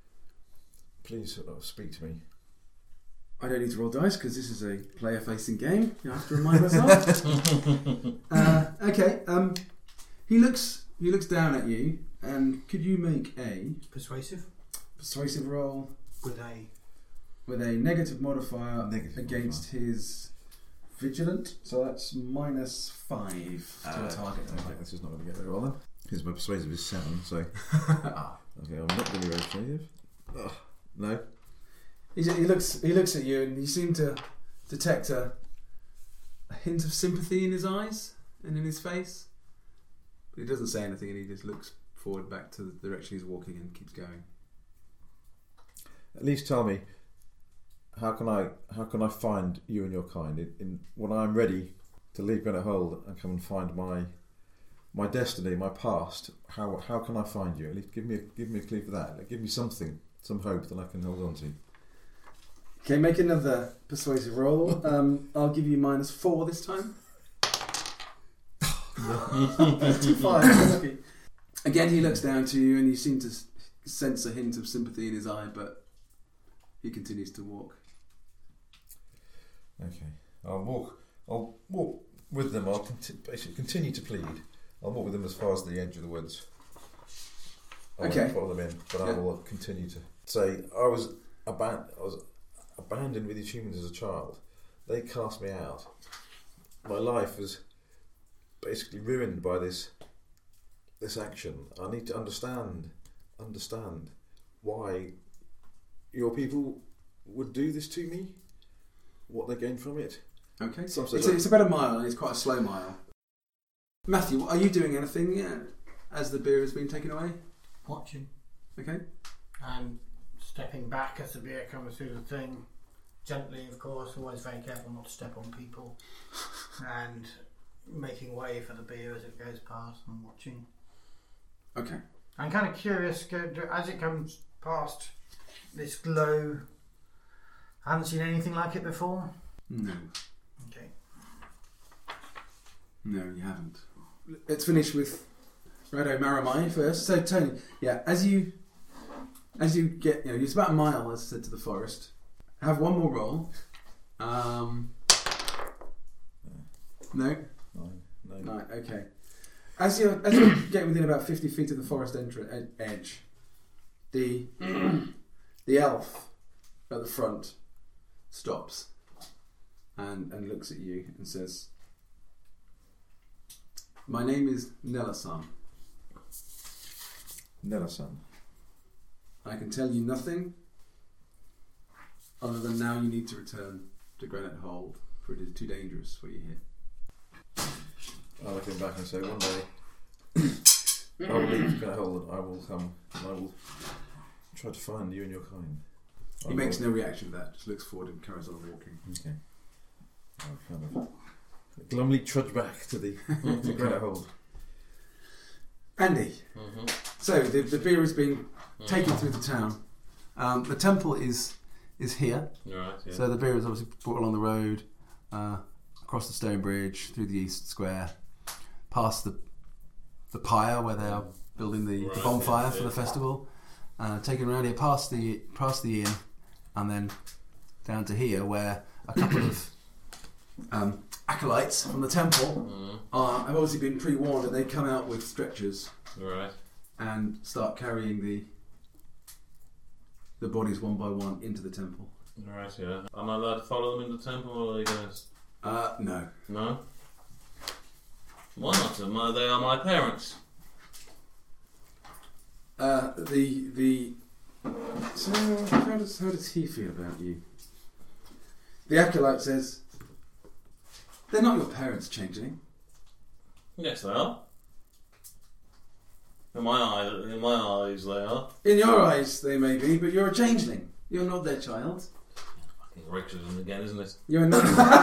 speak to me. I don't need to roll dice because this is a player-facing game. You have to remind myself. Okay. He looks down at you, and could you make a Persuasive persuasive roll with a negative modifier Negative against his vigilant? So that's -5 to a target. Okay, this is not going to get very well then. Because my persuasive is 7, so okay, I'm not going to be very persuasive. Ugh, no. He looks at you, and you seem to detect a hint of sympathy in his eyes and in his face. But he doesn't say anything, and he just looks forward back to the direction he's walking and keeps going. At least tell me, how can I find you and your kind in when I'm ready to leave Granite Hold and come and find my destiny, my past? How can I find you? At least give me a clue for that. Like, give me something, some hope that I can hold on to. Okay, make another persuasive roll. I'll give you -4 this time. 5. Again, he looks down to you, and you seem to sense a hint of sympathy in his eye, but he continues to walk. Okay, I'll walk with them. I'll basically continue to plead. I'll walk with them as far as the edge of the woods. I won't follow them in, but I will continue to say I was abandoned with these humans as a child. They cast me out. My life was basically ruined by this action. I need to understand why your people would do this to me, what they gain from it. Okay, it's about a mile, and it's quite a slow mile. Matthew, are you doing anything as the beer has been taken away? watching. Okay. And stepping back as the beer comes through the thing. Gently, of course, always very careful not to step on people. And making way for the beer as it goes past and watching. Okay. I'm kind of curious, as it comes past this glow, I haven't seen anything like it before? No. Okay. No, you haven't. Let's finish with Rado Maramai first. So, Tony, yeah, as you get, it's about a mile, as I said, to the forest. Have one more roll. No. No. Okay. As you get within about 50 feet of the forest edge, the elf at the front stops and looks at you and says, "My name is Nelasan. Nelasan. I can tell you nothing other than now you need to return to Granite Hold, for it is too dangerous for you here." I'll look him back and say, one day I will leave Granite Hold and I will come and I will try to find you and your kind. He makes no reaction to that, just looks forward and carries on walking. Okay. I'll kind of glumly trudge back to the to Granite Hold. Andy, so the beer is being taken through the town. The temple is here. Right, yeah. So the beer is obviously brought along the road, across the stone bridge, through the east square, past the pyre where they are building the bonfire for the festival, taken around here past the inn, and then down to here where a couple of acolytes from the temple have obviously been pre-warned, and they come out with stretchers and start carrying the bodies one by one into the temple. Right, yeah. Am I allowed to follow them in the temple, or are they going to... No. No? Why not? They are my parents. So how does he feel about you? The acolyte says, "They're not your parents, Changeling." Yes, they are. In my eyes, they are. In your eyes, they may be, but you're a changeling. You're not their child. Fucking Richardson again, isn't it? You are not.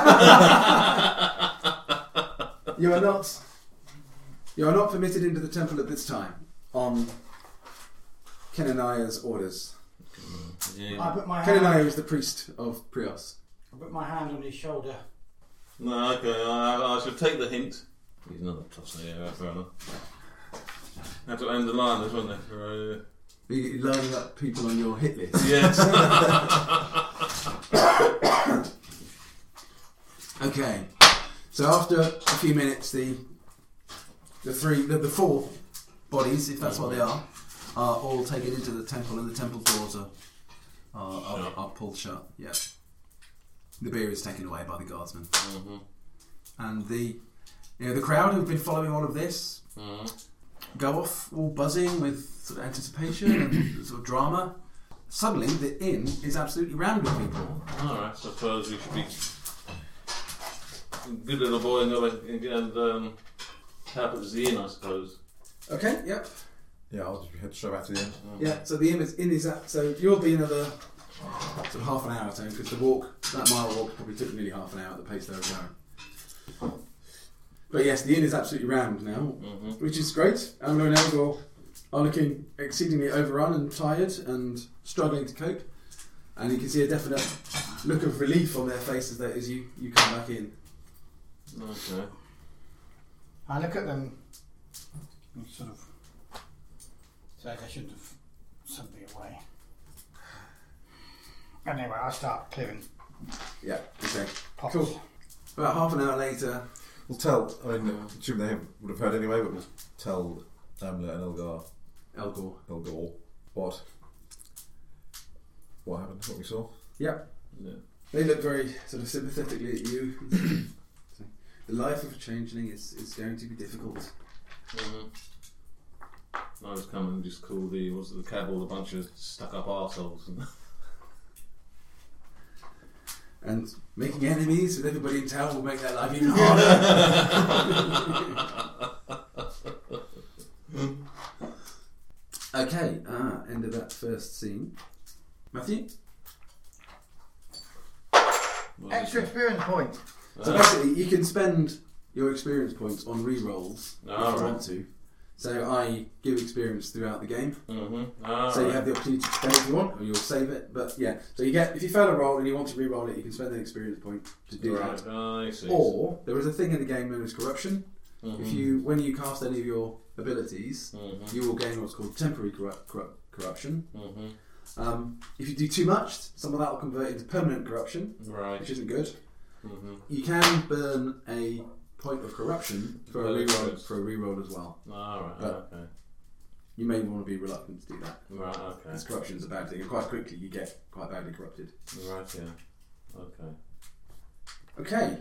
You are not permitted into the temple at this time on Kenaniah's orders. Yeah. I put my hand. Kenaniah is the priest of Prios. I put my hand on his shoulder. No, okay, I should take the hint. He's another tosser, yeah, fair enough. Have to end the line, wasn't it? You're lining up people on your hit list. Yes. Okay. So after a few minutes, the the four bodies, if that's what they are all taken into the temple, and the temple doors are pulled shut. Yeah. The beer is taken away by the guardsmen. Mm-hmm. And the crowd who've been following all of this go off all buzzing with sort of anticipation and sort of drama. Suddenly, the inn is absolutely rammed with people. Alright, so I suppose we should be good little boy and go and help at the inn, I suppose. Okay, yep. Yeah, I'll just head straight back to the end. Yeah, so the inn is at, so you'll be another sort of half an hour or so, because that mile walk probably took nearly half an hour at the pace they were going. But yes, the inn is absolutely rammed now, which is great. Amlo and Elgor are looking exceedingly overrun and tired and struggling to cope, and you can see a definite look of relief on their faces as you come back in. Okay. I look at them and sort of say they shouldn't have sent me away. Anyway, I start clearing Yeah, okay. pots. Cool. About half an hour later, We'll tell, I mean, assume they would have heard anyway, but we'll tell Amla and Elgor what happened, what we saw. Yep. Yeah. They look very sort of sympathetically at you. The life of a changeling is going to be difficult. I was coming and just call the cab all a bunch of stuck-up arseholes. And making enemies with everybody in town will make that life even harder. Okay, end of that first scene. Matthew? Extra experience point. So basically, you can spend your experience points on re-rolls if you want to. So I give experience throughout the game. So you have the opportunity to spend it if you want, or you'll save it. But yeah, so you get, if you fail a roll and you want to re-roll it, you can spend an experience point to do that. I see. Or there is a thing in the game known as corruption. When you cast any of your abilities, you will gain what's called temporary corruption. If you do too much, some of that will convert into permanent corruption, which isn't good. You can burn a point of corruption for a reroll as well. But you may want to be reluctant to do that. Because corruption is a bad thing, and quite quickly you get quite badly corrupted. Okay.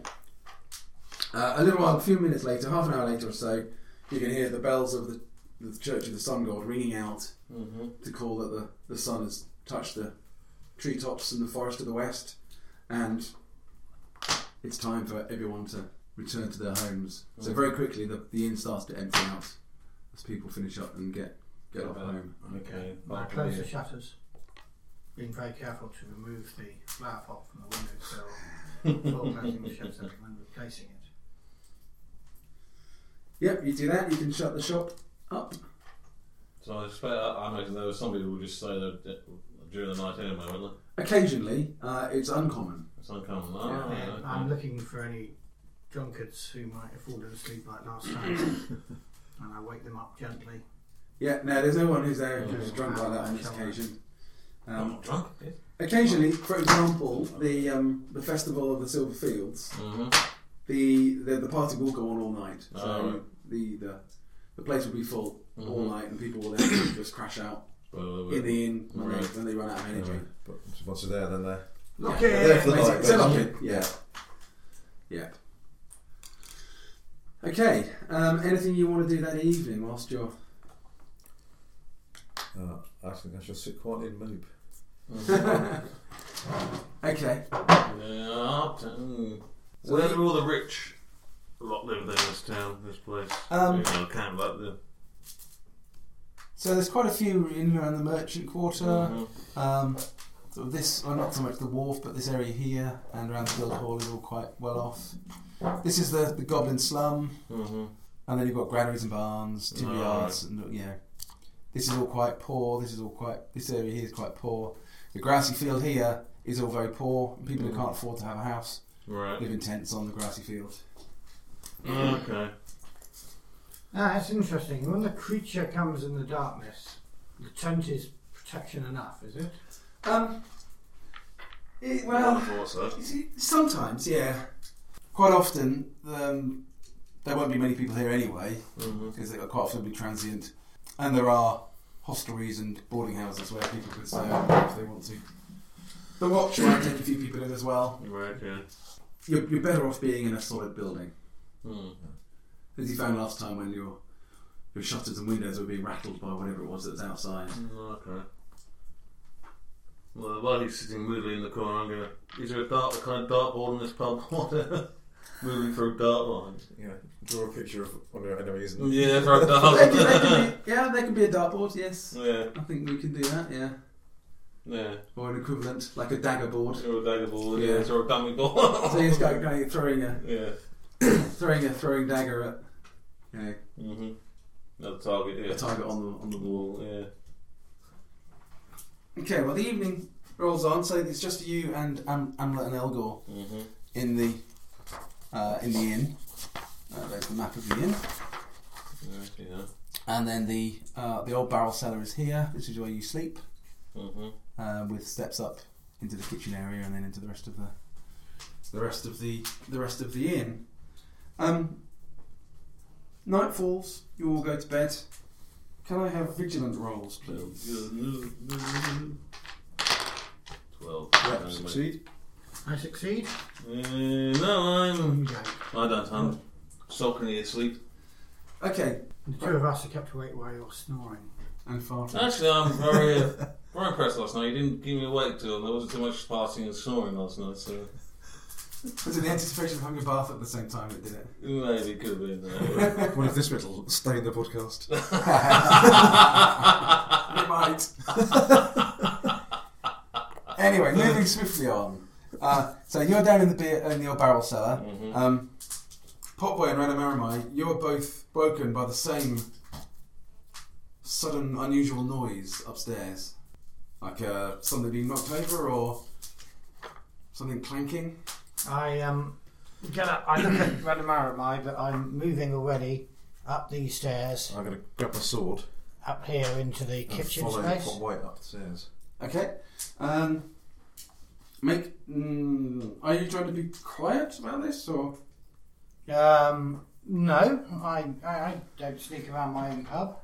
A few minutes later, half an hour later or so, you can hear the bells of the Church of the Sun God ringing out to call that the sun has touched the treetops in the forest to the west, and it's time for everyone to return to their homes. So very quickly the inn starts to empty out as people finish up and get off home. Okay. I close the shutters, being very careful to remove the flower pot from the windowsill before closing the shutter and replacing it. Yep, you do that. You can shut the shop up. So I expect, I imagine there was somebody who would just stay there during the night anyway, wouldn't they? Occasionally, it's uncommon. It's uncommon. Okay. I'm looking for any drunkards who might have fallen asleep like last time, and I wake them up gently. Yeah, no, there's no one who's there who's drunk like that on this occasion. I'm not drunk. Occasionally, for example, the festival of the Silver Fields, the party will go on all night. So the place will be full all night, and people will then just crash out in the inn when they run out of energy. But once they're there, then they're Lock there for the night. It's a lock-in. Yeah. Okay. Anything you want to do that evening whilst you're? I think I shall sit quietly and mope. Okay. So where do all the rich lot live in this town, this place? Kind of like the. So there's quite a few in and around the merchant quarter. So this, well, not so much the wharf, but this area here and around the Guildhall is all quite well off. This is the Goblin Slum, and then you've got granaries and barns, timber yards, and this is all quite poor. This area here is quite poor. The grassy field here is all very poor. People who can't afford to have a house live in tents on the grassy field. Okay. That's interesting. When the creature comes in the darkness, the tent is protection enough, is it? Sometimes, yeah. Quite often, there won't be many people here anyway, because they quite often be transient. And there are hostelries and boarding houses where people can stay over if they want to. The watch might take a few people in as well. Right, yeah. You're better off being in a solid building. As you found last time when your shutters and windows were being rattled by whatever it was that was outside. Okay. Well, while he's sitting moodily in the corner, I'm gonna. Is there a kind of dartboard in this pub? Whatever. Moving through dartboard. Yeah, draw a picture of one of your enemies. And Yeah, for a dartboard. There can be a dartboard, yes. Yeah. I think we can do that, yeah. Yeah. Or an equivalent, like a dagger board. Or a dagger board, Yeah. yeah. Or a dummy board. So you just go throwing a throwing dagger at Another target, yeah. a target on the wall. Yeah. Okay, well the evening rolls on, so it's just you and Amlet and Elgor in the inn. There's the map of the inn. Yeah. And then the old barrel cellar is here. This is where you sleep, with steps up into the kitchen area and then into the rest of the inn. Night falls. You all go to bed. Can I have vigilant rolls, please? 12. Yep, succeed. I succeed. No, I don't. I'm sulkily asleep. Okay. The two of us are kept awake while you're snoring. And farting. Actually, I'm very impressed last night. You didn't keep me awake till there wasn't too much farting and snoring last night, so Was it the anticipation of having a bath at the same time that did it? maybe it could have been. One of this bit will stay in the podcast. It might. Anyway, moving swiftly on. So you're down in the old barrel cellar. Potboy and Ranamaramai, you're both woken by the same sudden, unusual noise upstairs, like something being knocked over or something clanking. I get up. I look at Radamaramai, but I'm moving already up these stairs, I'm going to grab my sword up here into the and kitchen follow space. Potboy up the stairs. Okay. Are you trying to be quiet about this, or? No, I don't sneak around my own pub.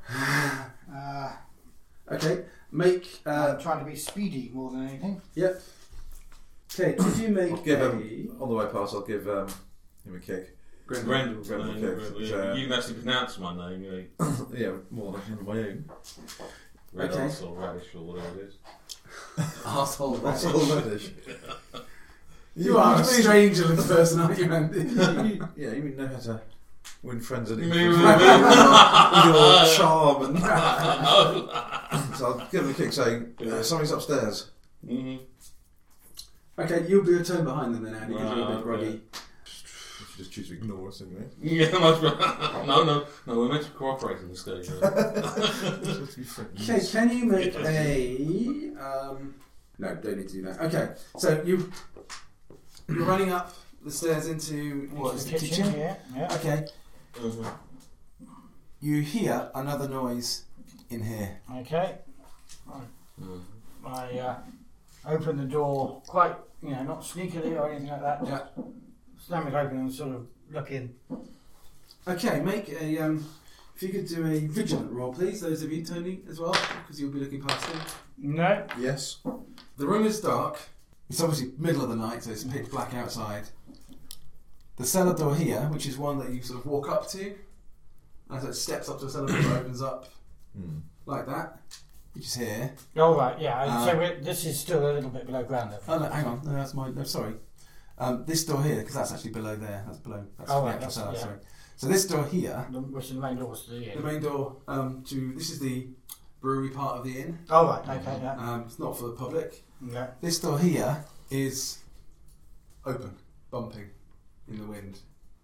Okay. I'm trying to be speedy more than anything. Yep. Okay. Did you make? I'll give him on the way past. I'll give him a kick. Grendel. Grendel. You can actually pronounce my name, you know. Yeah, more than I can my own. Red Okay. arse or radish or whatever it is. Arsehole. That's all radish. You are a strange little person, aren't you, Andy? Yeah, you know how to win friends and Me, with me, your charm and so I'll give him a kick saying something's upstairs. Okay, you'll be a turn behind them then, Andy, because you're a bit groggy. You should just choose to ignore us, anyway. Yeah, much better. No, we're meant to cooperate in this stage. Just be friends. Okay, can you make a... no, don't need to do that. Okay, so you're running up the stairs into what is the kitchen? Yeah. Okay. You hear another noise in here. Okay. I open the door quite, not sneakily or anything like that. Yeah. Slam it open and sort of look in. Okay, make a... if you could do a vigilant roll, please, those of you, Tony, as well, because you'll be looking past them. No. Yes. The room is dark. It's obviously middle of the night, so it's pitch black outside. The cellar door here, which is one that you sort of walk up to, as it steps up to the cellar door, opens up like that, which is here. Oh, right, yeah. So this is still a little bit below ground, though. Oh, no, hang on. No, that's my... No, sorry. This door here, because that's actually below there. That's below. That's Oh, the right, actual cellar, yeah. sorry. So this door here, Which is the main doors to the the inn. main door to... This is the brewery part of the inn. Oh, right, okay, yeah. It's not for the public. Yeah. This door here is open, bumping in the wind.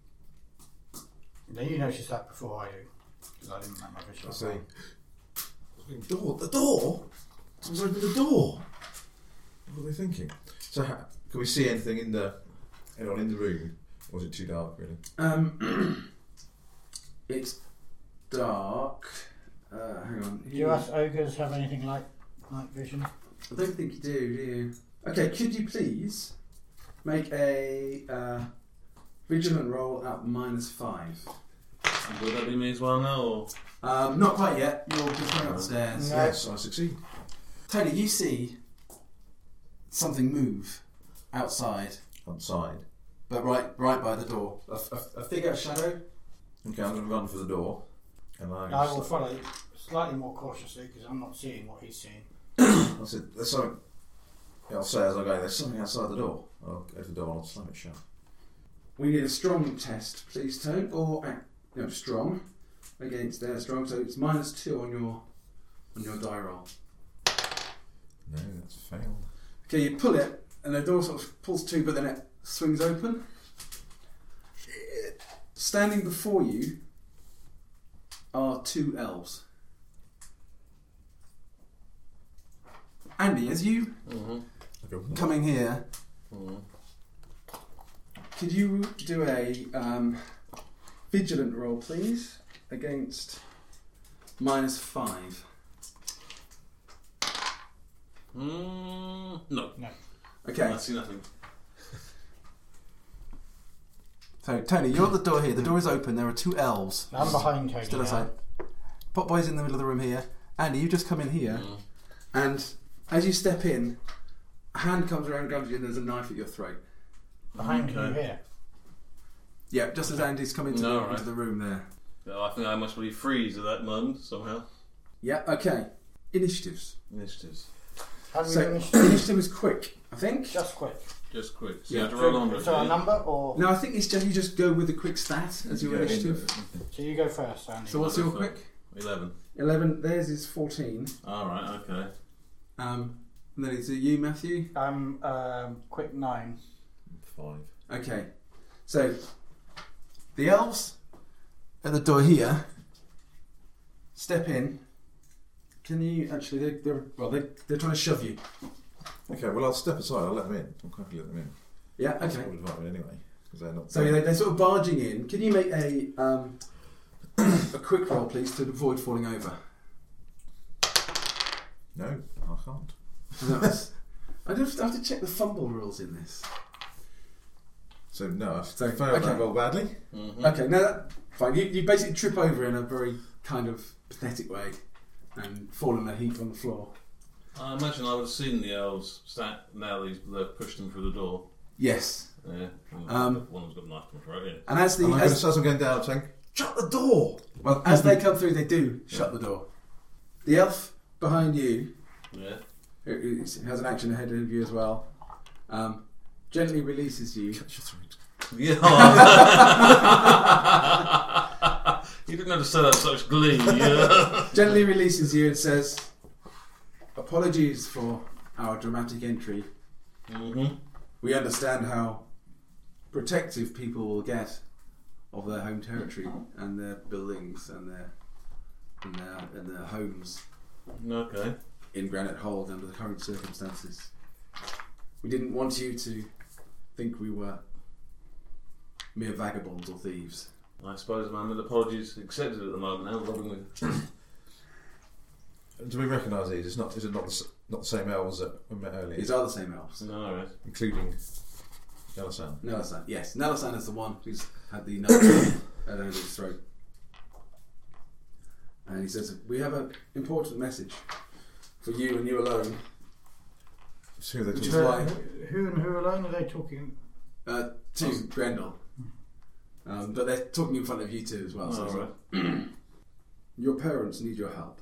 Now, you noticed that before I do, because I didn't make my visual. I see. The door? Someone's opened the door. What are they thinking? So, can we see anything anyone in the room? Or is it too dark, really? It's dark. Hang on. Do us ogres have anything like night vision? I don't think you do you? Okay, could you please make a vigilant roll at -5? Would that be me as well now, or? Not quite yet. You're just going upstairs. No. Yes, I succeed. Tony, you see something move outside, Outside. but right by the door. A figure, a shadow. Okay, I'm going to run for the door. And I will follow slightly more cautiously because I'm not seeing what he's seeing. I said, there's something. I'll say as I go, there's something outside the door. I'll go to the door and I'll slam it shut. We need a strong test, please, Tone, or strong against their strong. So it's -2 on your die roll. No, that's failed. Okay, you pull it, and the door sort of pulls to, but then it swings open. Standing before you are 2 elves. Andy, as you coming here, could you do a vigilant roll, please, against -5? No. Okay. I see nothing. So, Tony, you're at the door here. The door is open. There are 2 elves. I'm behind Tony. Still now. aside. Potboy's in the middle of the room here. Andy, you've just come in here. And as you step in, a hand comes around, grabs you, and there's a knife at your throat. Behind you here. Yeah, just as Andy's come into the room there. No, I think I must really freeze at that moment somehow. Yeah, okay. Initiatives. Initiatives. How do we So, do this? initiative is quick, I think. Just quick. Just quick. So Yeah. you have to roll on. Is there a number or? No, I think it's just you just go with the quick stat as your initiative. So you go first, Andy. So what's your quick? 11. 11. Theirs is 14. Alright, okay. And then it's you, Matthew. I'm quick 9. 5. Okay. So the elves at the door here step in. Can you actually? They're trying to shove you. Okay, well I'll step aside. I'll let them in. I'll quickly let them in. Yeah. I Okay. would invite them in anyway because they're not. So they're sort of barging in. Can you make a a quick roll, please, to avoid falling over? No, I can't. I have to check the fumble rules in this. So no, I So, failed okay. that roll badly. Okay, no, fine. You basically trip over in a very kind of pathetic way and fall in a heap on the floor. I imagine I would have seen the elves now they've pushed them through the door. Yes. Yeah. One's got a knife to my throat, yeah. And as As I'm going down, I'm saying, shut the door! well, as they come through, they do shut the door. The elf behind you, Yeah. who has an action ahead of you as well, gently releases you. Yeah. You didn't have to say that with such glee. Yeah. Gently releases you and says, "Apologies for our dramatic entry. We understand how protective people will get of their home territory and their buildings and their homes Okay. in Granite Hold under the current circumstances. We didn't want you to think we were mere vagabonds or thieves." I suppose my apologies accepted at the moment now. Lovingly. Do we recognise these? Is it not the same elves that we met earlier? These are the same elves. No, right. Including Nelasan. Nelasan, yes. Nelasan is the one who's had the knife at his throat. And he says, "We have an important message for you and you alone." So they Which talk- is why Who and who alone are they talking? to Grendel. But they're talking in front of you two as well. So All right. your parents need your help.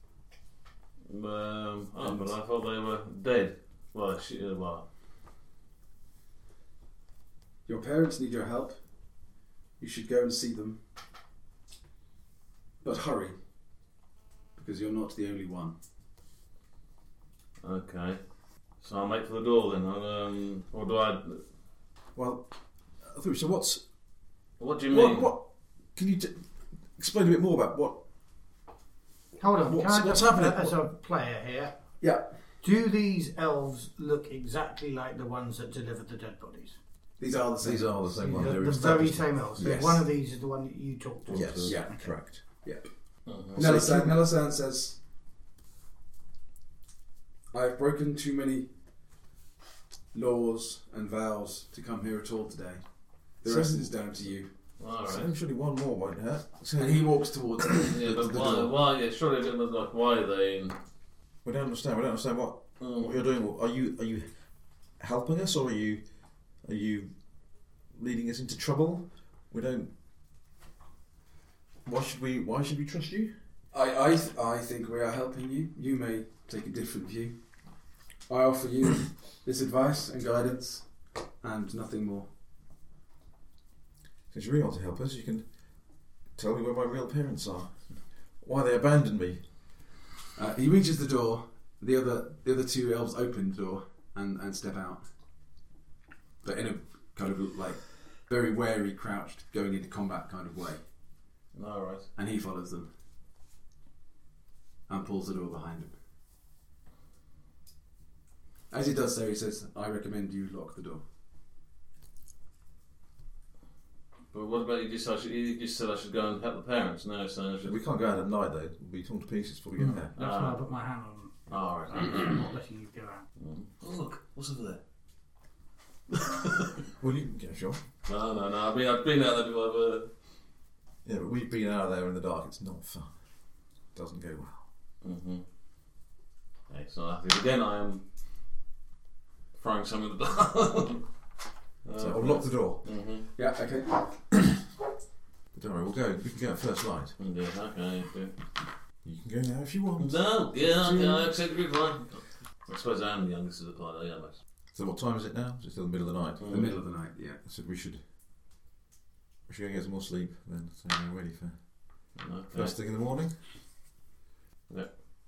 But I thought they were dead. Well, Your parents need your help. You should go and see them. But hurry, because you're not the only one. okay. So I'll make for the door then. Or do I? Well, so what's... What do you mean? What can you explain a bit more about what... Hold on. What's- Can I what's just, happening? as a player here, Yeah. do these elves look exactly like the ones that delivered the dead bodies? These are the same. These are the same ones. The, they were the very established. same elves. So Yes. one of these is the one that you talked to. Yes, Yeah. correct. Yep. Uh-huh. Nelasan says, "I've broken too many laws and vows to come here at all today. The rest is down to you." All So right. surely one more won't hurt. So And he walks towards Yeah, but why? Yeah, surely a bit like why are they in? we don't understand. We don't understand what Oh. you're doing. Are you helping us, or are you leading us into trouble? We don't. Why should we trust you? I think we are helping you. You may take a different view. I offer you this advice and guidance, and nothing more. Since you really want to help us, you can tell me where my real parents are. Why they abandoned me. He reaches the door. The other two elves open the door and step out, but in a kind of like very wary, crouched, going into combat kind of way. All right. And he follows them and pulls the door behind him. As he does so, he says, "I recommend you lock the door." But what about you just said I should go and help the parents? No, so I should. We can't go out at night though. We'll be torn to pieces before we get there. That's why I put my hand on. All right. I'm not letting you go out. Oh, look, what's over there? Well, you can get sure. No. I've been out there before. But... Yeah, but we've been out there in the dark. It's not fun. Doesn't go well. Mm-hmm. Okay, so I think again I am throwing some of the dark. So I'll lock the door. Mm-hmm. Yeah. Okay. But don't worry, we'll go. We can go at first light. Yeah, okay. You can go now if you want. No, yeah, okay, I accept your reply. I suppose I am the youngest of the party, yeah, mate. So what time is it now? It's still the middle of the night. The middle of the night. Yeah. I said we should go get some more sleep then, so we're ready for Okay. first thing in the morning. Yeah,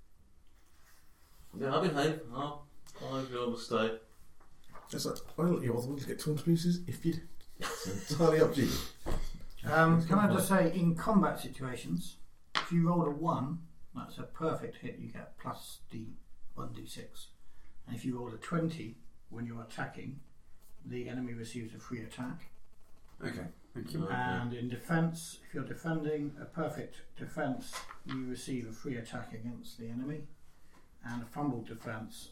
I'll behave. I'll be able to stay. It's like, well, you're the one to get torn to pieces if you. It's entirely up to you. Can I just say, in combat situations, if you roll a 1, that's a perfect hit, you get plus D1d6. And if you roll a 20 when you're attacking, the enemy receives a free attack. Okay. Thank you. Okay. And in defence, if you're defending, a perfect defence, you receive a free attack against the enemy. And a fumbled defence,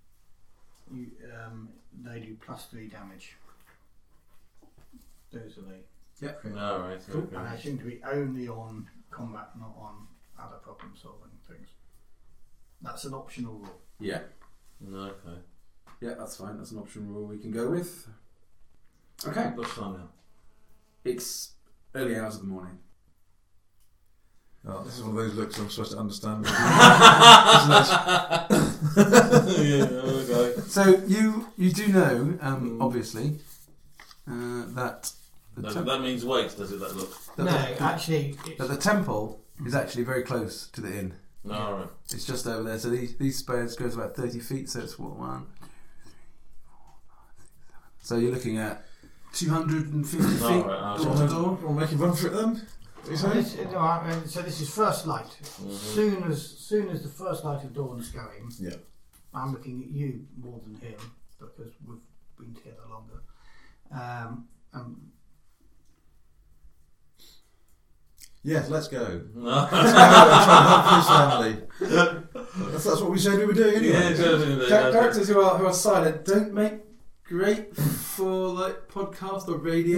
they do plus 3 damage. Those are the... Yep. Alright, Cool. okay. And they seem to be only on combat, not on other problem solving things. That's an optional rule. Yeah. Okay. Yeah. That's fine. That's an option rule we can go with. Okay. What's time now? It's early hours of the morning. Oh, this is one of those looks I'm supposed to understand. Yeah, okay. So you do know, obviously, that That means wait, does it, that look? Actually, that the temple is actually very close to the inn. No, alright. It's just over there. So these stairs goes about 30 feet. So it's what, 1, 2, 3, 4, 5, 6, 7. So you're looking at 250 feet Alright, door to door. We'll make you run for it then. What are you saying? so this is first light. Soon as the first light of dawn's going, Yeah. I'm looking at you more than him because we've been together longer. Yes, let's go. No. Let's go and try and help his family. That's what we said we were doing anyway. Yeah, exactly. Characters who are silent don't make great for like podcast or radio.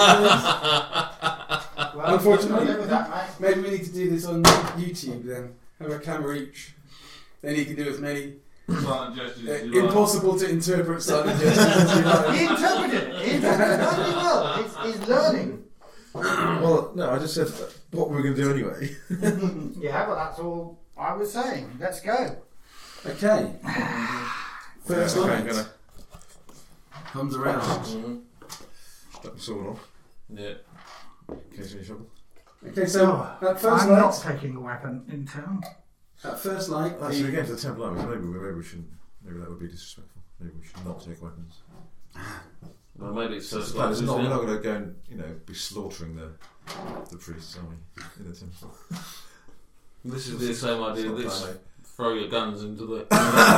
Well, Unfortunately. with that, mate. Maybe we need to do this on YouTube then. Have a camera each. Then you can do as many Silent gestures as you like. impossible to interpret silent gestures as you like. He interpreted it. He interpreted it very well. He's learning. Well, no, I just said what we were going to do anyway. Yeah, well, that's all I was saying. Let's go. Okay. First Okay, light I'm gonna comes around. Mhm. step the sword off Yeah. in case of any trouble. Okay, so that first I'm not light. taking a weapon in town. That first light. Actually, we're getting to the temple, aren't we? So maybe we shouldn't. Maybe that would be disrespectful. Maybe we should not take weapons. Well, maybe it's It's first like, light. we're not going to go and be slaughtering the priests, are we? In the temple. This is the same idea. It's not This bad, throw your guns into the.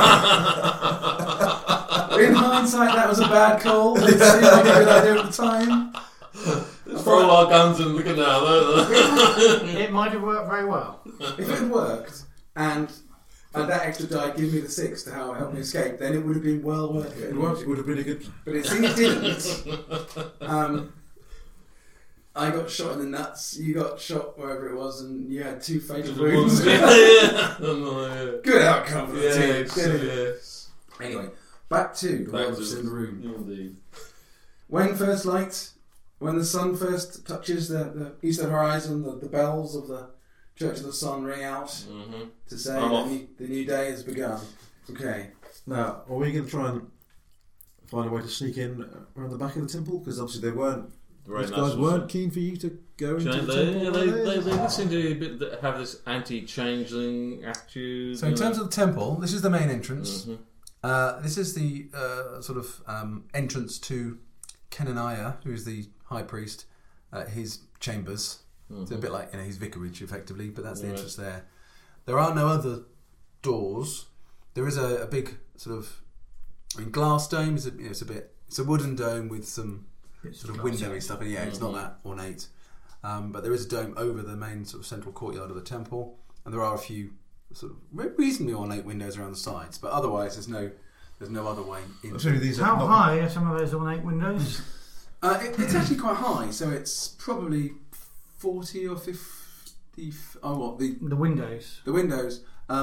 In hindsight, that was a bad call. It seemed like a good idea at the time. Let's throw all our guns and look at now. It might have worked very well. If it had worked, and that extra die gave me the 6 to help me escape, then it would have been well worth it. It would have been a good plan. But it seems it didn't. I got shot in the nuts, you got shot wherever it was, and you had 2 fatal The wounds. ones- yeah. Good outcome for the team. Yes, Good. yes. Anyway, back to the Back world to of Room. Indeed. When first light, when the sun first touches the eastern horizon, the bells of the Church of the Sun ring out to say I'm that off. the new day has begun. Okay. Now, are we going to try and find a way to sneak in around the back of the temple? Because obviously these guys weren't keen for you to go into the temple. They seem to have this anti-changeling attitude. So in terms of the temple, this is the main entrance. Mm-hmm. This is the sort of entrance to Kenaniah, who is the high priest, his chambers. It's a bit like his vicarage, effectively, but that's the entrance there. There are no other doors. There is a big sort of glass dome. It's a wooden dome with some sort of windowy stuff. And it's not that ornate, but there is a dome over the main sort of central courtyard of the temple, and there are a few sort of reasonably ornate windows around the sides. But otherwise, there's no other way in. How high are some of those ornate windows? It's actually quite high, so it's probably 40 or 50. Oh, what the windows? The windows.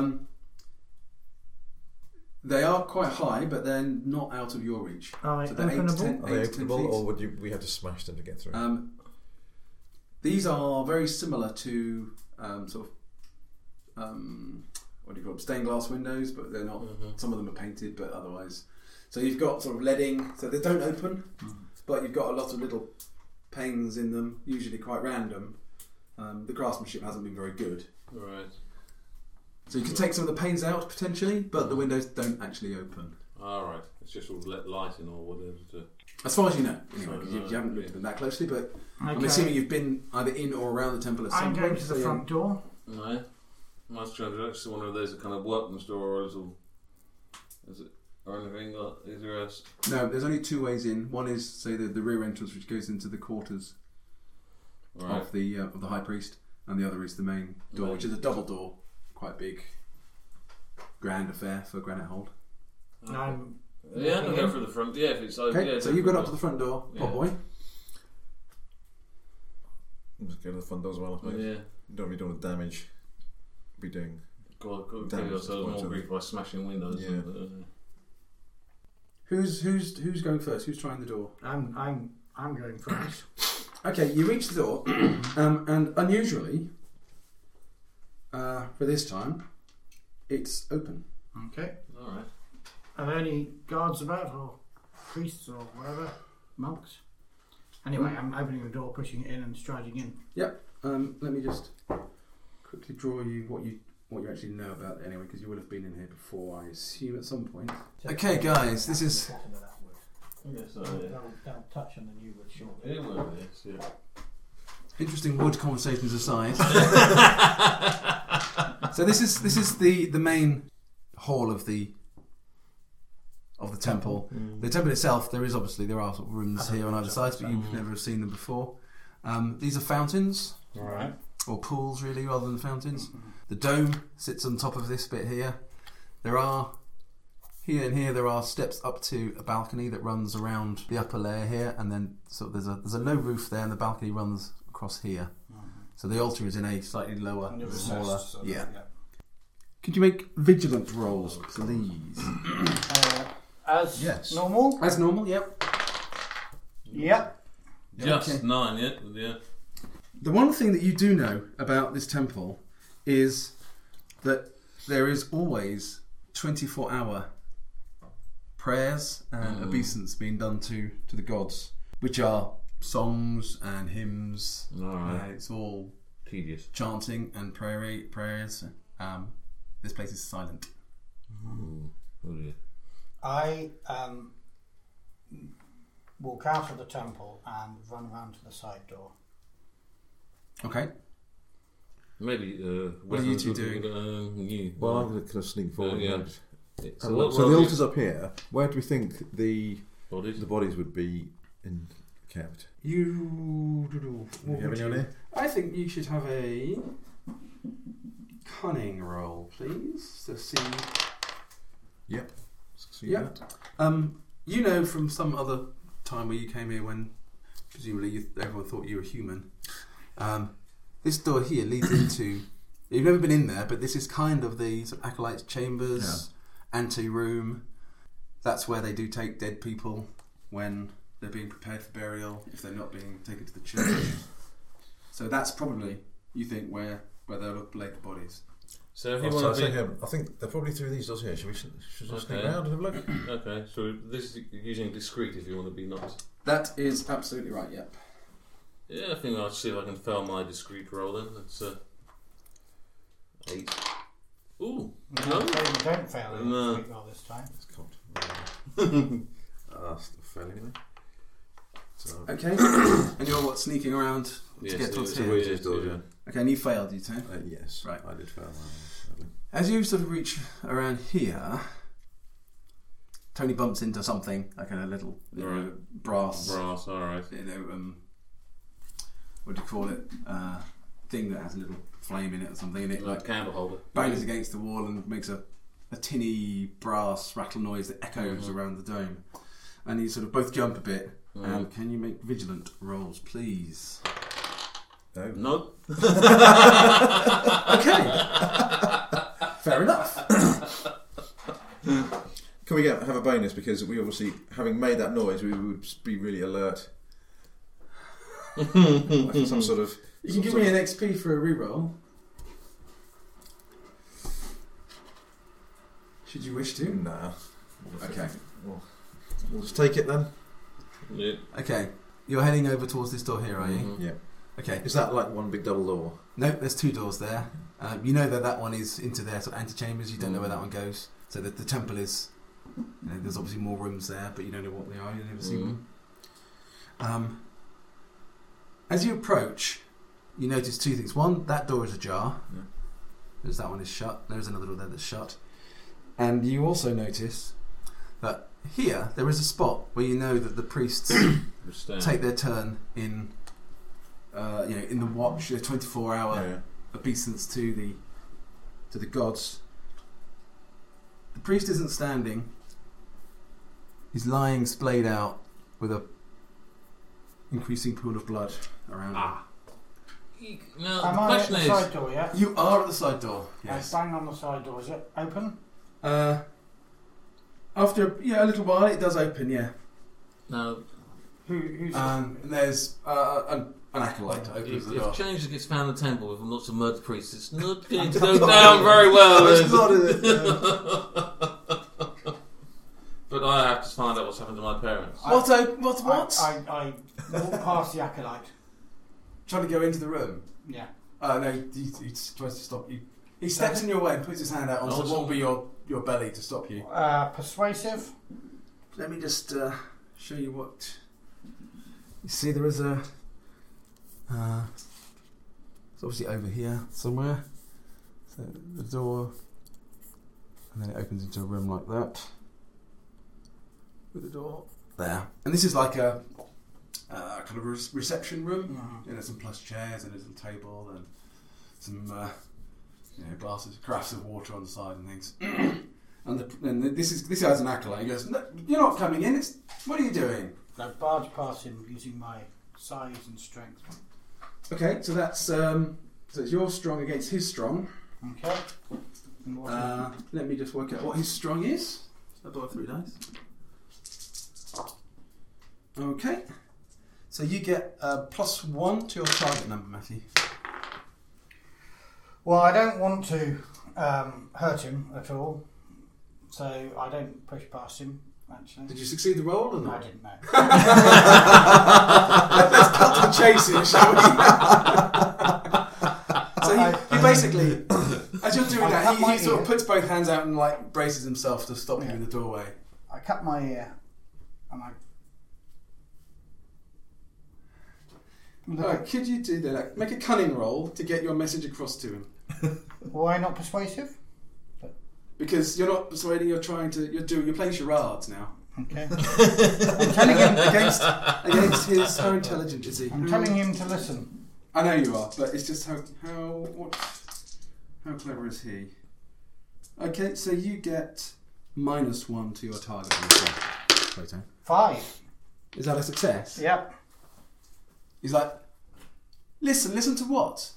They are quite high, but they're not out of your reach. Are they so they're openable? Are they openable, or would we have to smash them to get through? These are very similar to sort of what do you call them? Stained glass windows, but they're not. Some of them are painted, but otherwise. So you've got sort of leading, so they don't open, but you've got a lot of little panes in them, usually quite random. The craftsmanship hasn't been very good. Right. So you can take some of the panes out potentially, but the windows don't actually open. Alright. It's just all let light in or whatever. As far as you know, anyway, because you haven't looked at them that closely, but I'm assuming you've been either in or around the temple at some point. I'm going to the front door. No. I was trying to actually wonder if there's a kind of workman's door or a little. Is it? Or anything? Is there a. No, there's only 2 ways in. One is, say, the rear entrance, which goes into the quarters of the high priest, and the other is the main door, which is a double door, quite big, grand affair for Granite Hold. I'll go for the front. Yeah, if it's okay. Yeah, so you've got up to the front door, Potboy. Just go to the front door as well, I suppose. Yeah. You don't be doing damage. Be doing. Got to give yourselves more grief by smashing windows. Yeah. Who's going first? Who's trying the door? I'm going first. Okay, you reach the door, and unusually, for this time, it's open. Okay. All right. Are there any guards about, or priests, or whatever, monks? Anyway, I'm opening the door, pushing it in, and striding in. Yep. Let me just quickly draw you what you actually know about it anyway, because you would have been in here before, I assume, at some point. Okay, guys, this is. Yes, They'll touch on the new wood shortly. it will, yes, yeah. Interesting wood conversations aside. So this is the main hall of the temple. The temple itself, there are sort of rooms here on either side, but you've never seen them before. These are fountains, Right. or pools really, rather than fountains. The dome sits on top of this bit here. There are there are steps up to a balcony that runs around the upper layer here, and then there's a low roof there, and the balcony runs across here. So the altar is in a slightly lower, smaller. Yeah. Could you make vigilance rolls, please? As normal? As normal, yep. Yep. Just Okay. 9, yeah. The one thing that you do know about this temple is that there is always 24-hour prayers and obeisance being done to the gods, which are songs and hymns. Alright. It's all Tedious. chanting and prayers. This place is silent. Oh dear. I walk out of the temple and run around to the side door. Okay. Maybe. What are you two doing? Well, I'm going to kind of sneak forward. yeah. and So, so the altar's up here. Where do we think the bodies. bodies would be kept? Do you have any idea? I think you should have a cunning roll, please, to see. Yep. See Yep. that? You know from some other time where you came here when presumably everyone thought you were human. This door here leads into... You've never been in there, but this is kind of the sort of acolyte's chambers, ante-room. That's where they do take dead people when they're being prepared for burial, if they're not being taken to the church. So that's probably, you think, where they'll lay the bodies. So if you want to I think they're probably through these doors here. Should we just sneak around and have a look? Okay, so this is using discreet if you want to be nice. That is absolutely right, yep. Yeah, I think I'll see if I can fail my discreet roll then. That's 8. Ooh, no. Don't fail it. No. Roll this time. It's cold. Still failing anyway. So. Okay, and you're sneaking around to get towards here? Yeah. Okay, and you failed, you say? Yes, right. I did fail. As you sort of reach around here, Tony bumps into something like a little brass. Brass, alright. What do you call it? Thing that has a little flame in it or something, and it like candle holder. Bangs against the wall and makes a tinny brass rattle noise that echoes around the dome. And you sort of both jump a bit. And can you make vigilant rolls, please? No. Okay. Fair enough. Can we have a bonus, because we obviously, having made that noise, we would be really alert. Like some sort of. You can give me an XP for a reroll. Should you wish to? Nah. Okay. We'll just take it then. Yeah. Okay. You're heading over towards this door here, are you? Yeah. Okay. Is that like one big double door? No, there's 2 doors there. You know that one is into their sort of antechambers. You don't know where that one goes. So the temple is... there's obviously more rooms there, but you don't know what they are. You've never seen them. As you approach, you notice 2 things. One, that door is ajar. Yeah. There's that one is shut. There's another door there that's shut. And you also notice that here there is a spot where you know that the priests take their turn in, in the watch, the 24-hour obeisance to the gods. The priest isn't standing. He's lying splayed out with a increasing pool of blood around him. Now, Am the I at question the is... side door yet? You are at the side door. Yes. I bang on the side door. Is it open? After a little while, it does open. Yeah. Now, Who's? And there's an acolyte that opens the door. if change gets found in the temple with lots of murder priests, it's not going to go down very well. It's not, is it? But I have to find out what's happened to my parents. What? I walk past the acolyte. Trying to go into the room. Yeah. No, he tries to stop you. He steps in your way and puts his hand out onto what will be your belly to stop you. Persuasive. Let me just show you what... You see there is a... it's obviously over here somewhere. So the door... And then it opens into a room like that. With the door there. And this is like a kind of reception room. Mm-hmm. There's some plush chairs and there's a table and some glasses, carafes of water on the side and things. and this guy's an acolyte. He goes, "No, you're not coming in. What are you doing?" I barge past him using my size and strength. Okay, so that's so it's your strong against his strong. Okay. Let me just work out what his strong is. So I borrow 3 dice. Okay. So you get +1 to your target number, Matthew. Well, I don't want to hurt him at all, so I don't push past him, actually. Did you succeed the roll or I not? didn't know. Let's cut to the chase here, shall we? So he basically, as you're doing that, he sort of puts both hands out and like braces himself to stop you in the doorway. I cut my ear, and I... Could you do that? Like, make a cunning roll to get your message across to him. Why not persuasive? Because you're not persuading. You're playing charades now. Okay. I'm telling him against his. How intelligent is he? I'm telling him to listen. I know you are, but it's just how clever is he? Okay, so you get -1 to your target. Photo. 5. Is that a success? Yep. He's like, listen to what?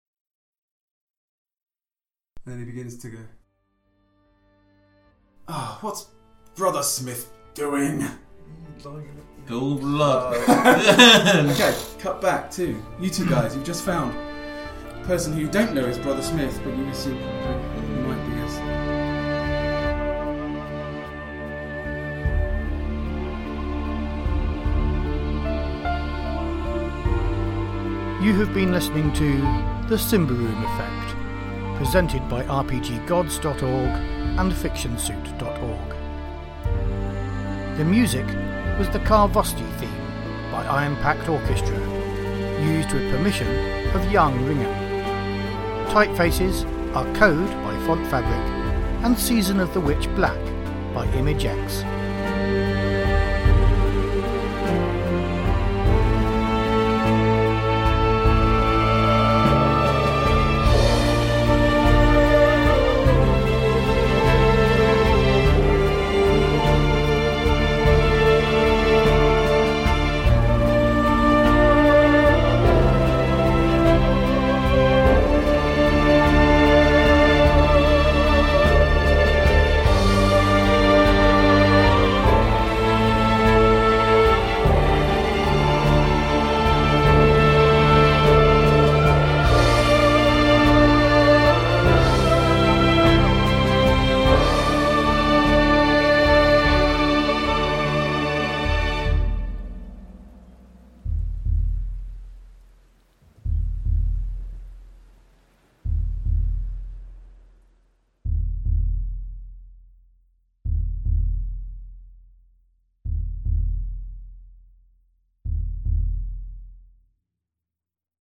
And then he begins to go, oh, what's Brother Smith doing? Cool blood. Okay, cut back to you two guys. You've just found a person who you don't know is Brother Smith, but you assume he might be as. You have been listening to The Symbaroum Effect, presented by RPGgods.org and FictionSuit.org. The music was the Karvosti theme by Iron Pact Orchestra, used with permission of Young Ringham. Typefaces are Code by Font Fabric and Season of the Witch Black by ImageX.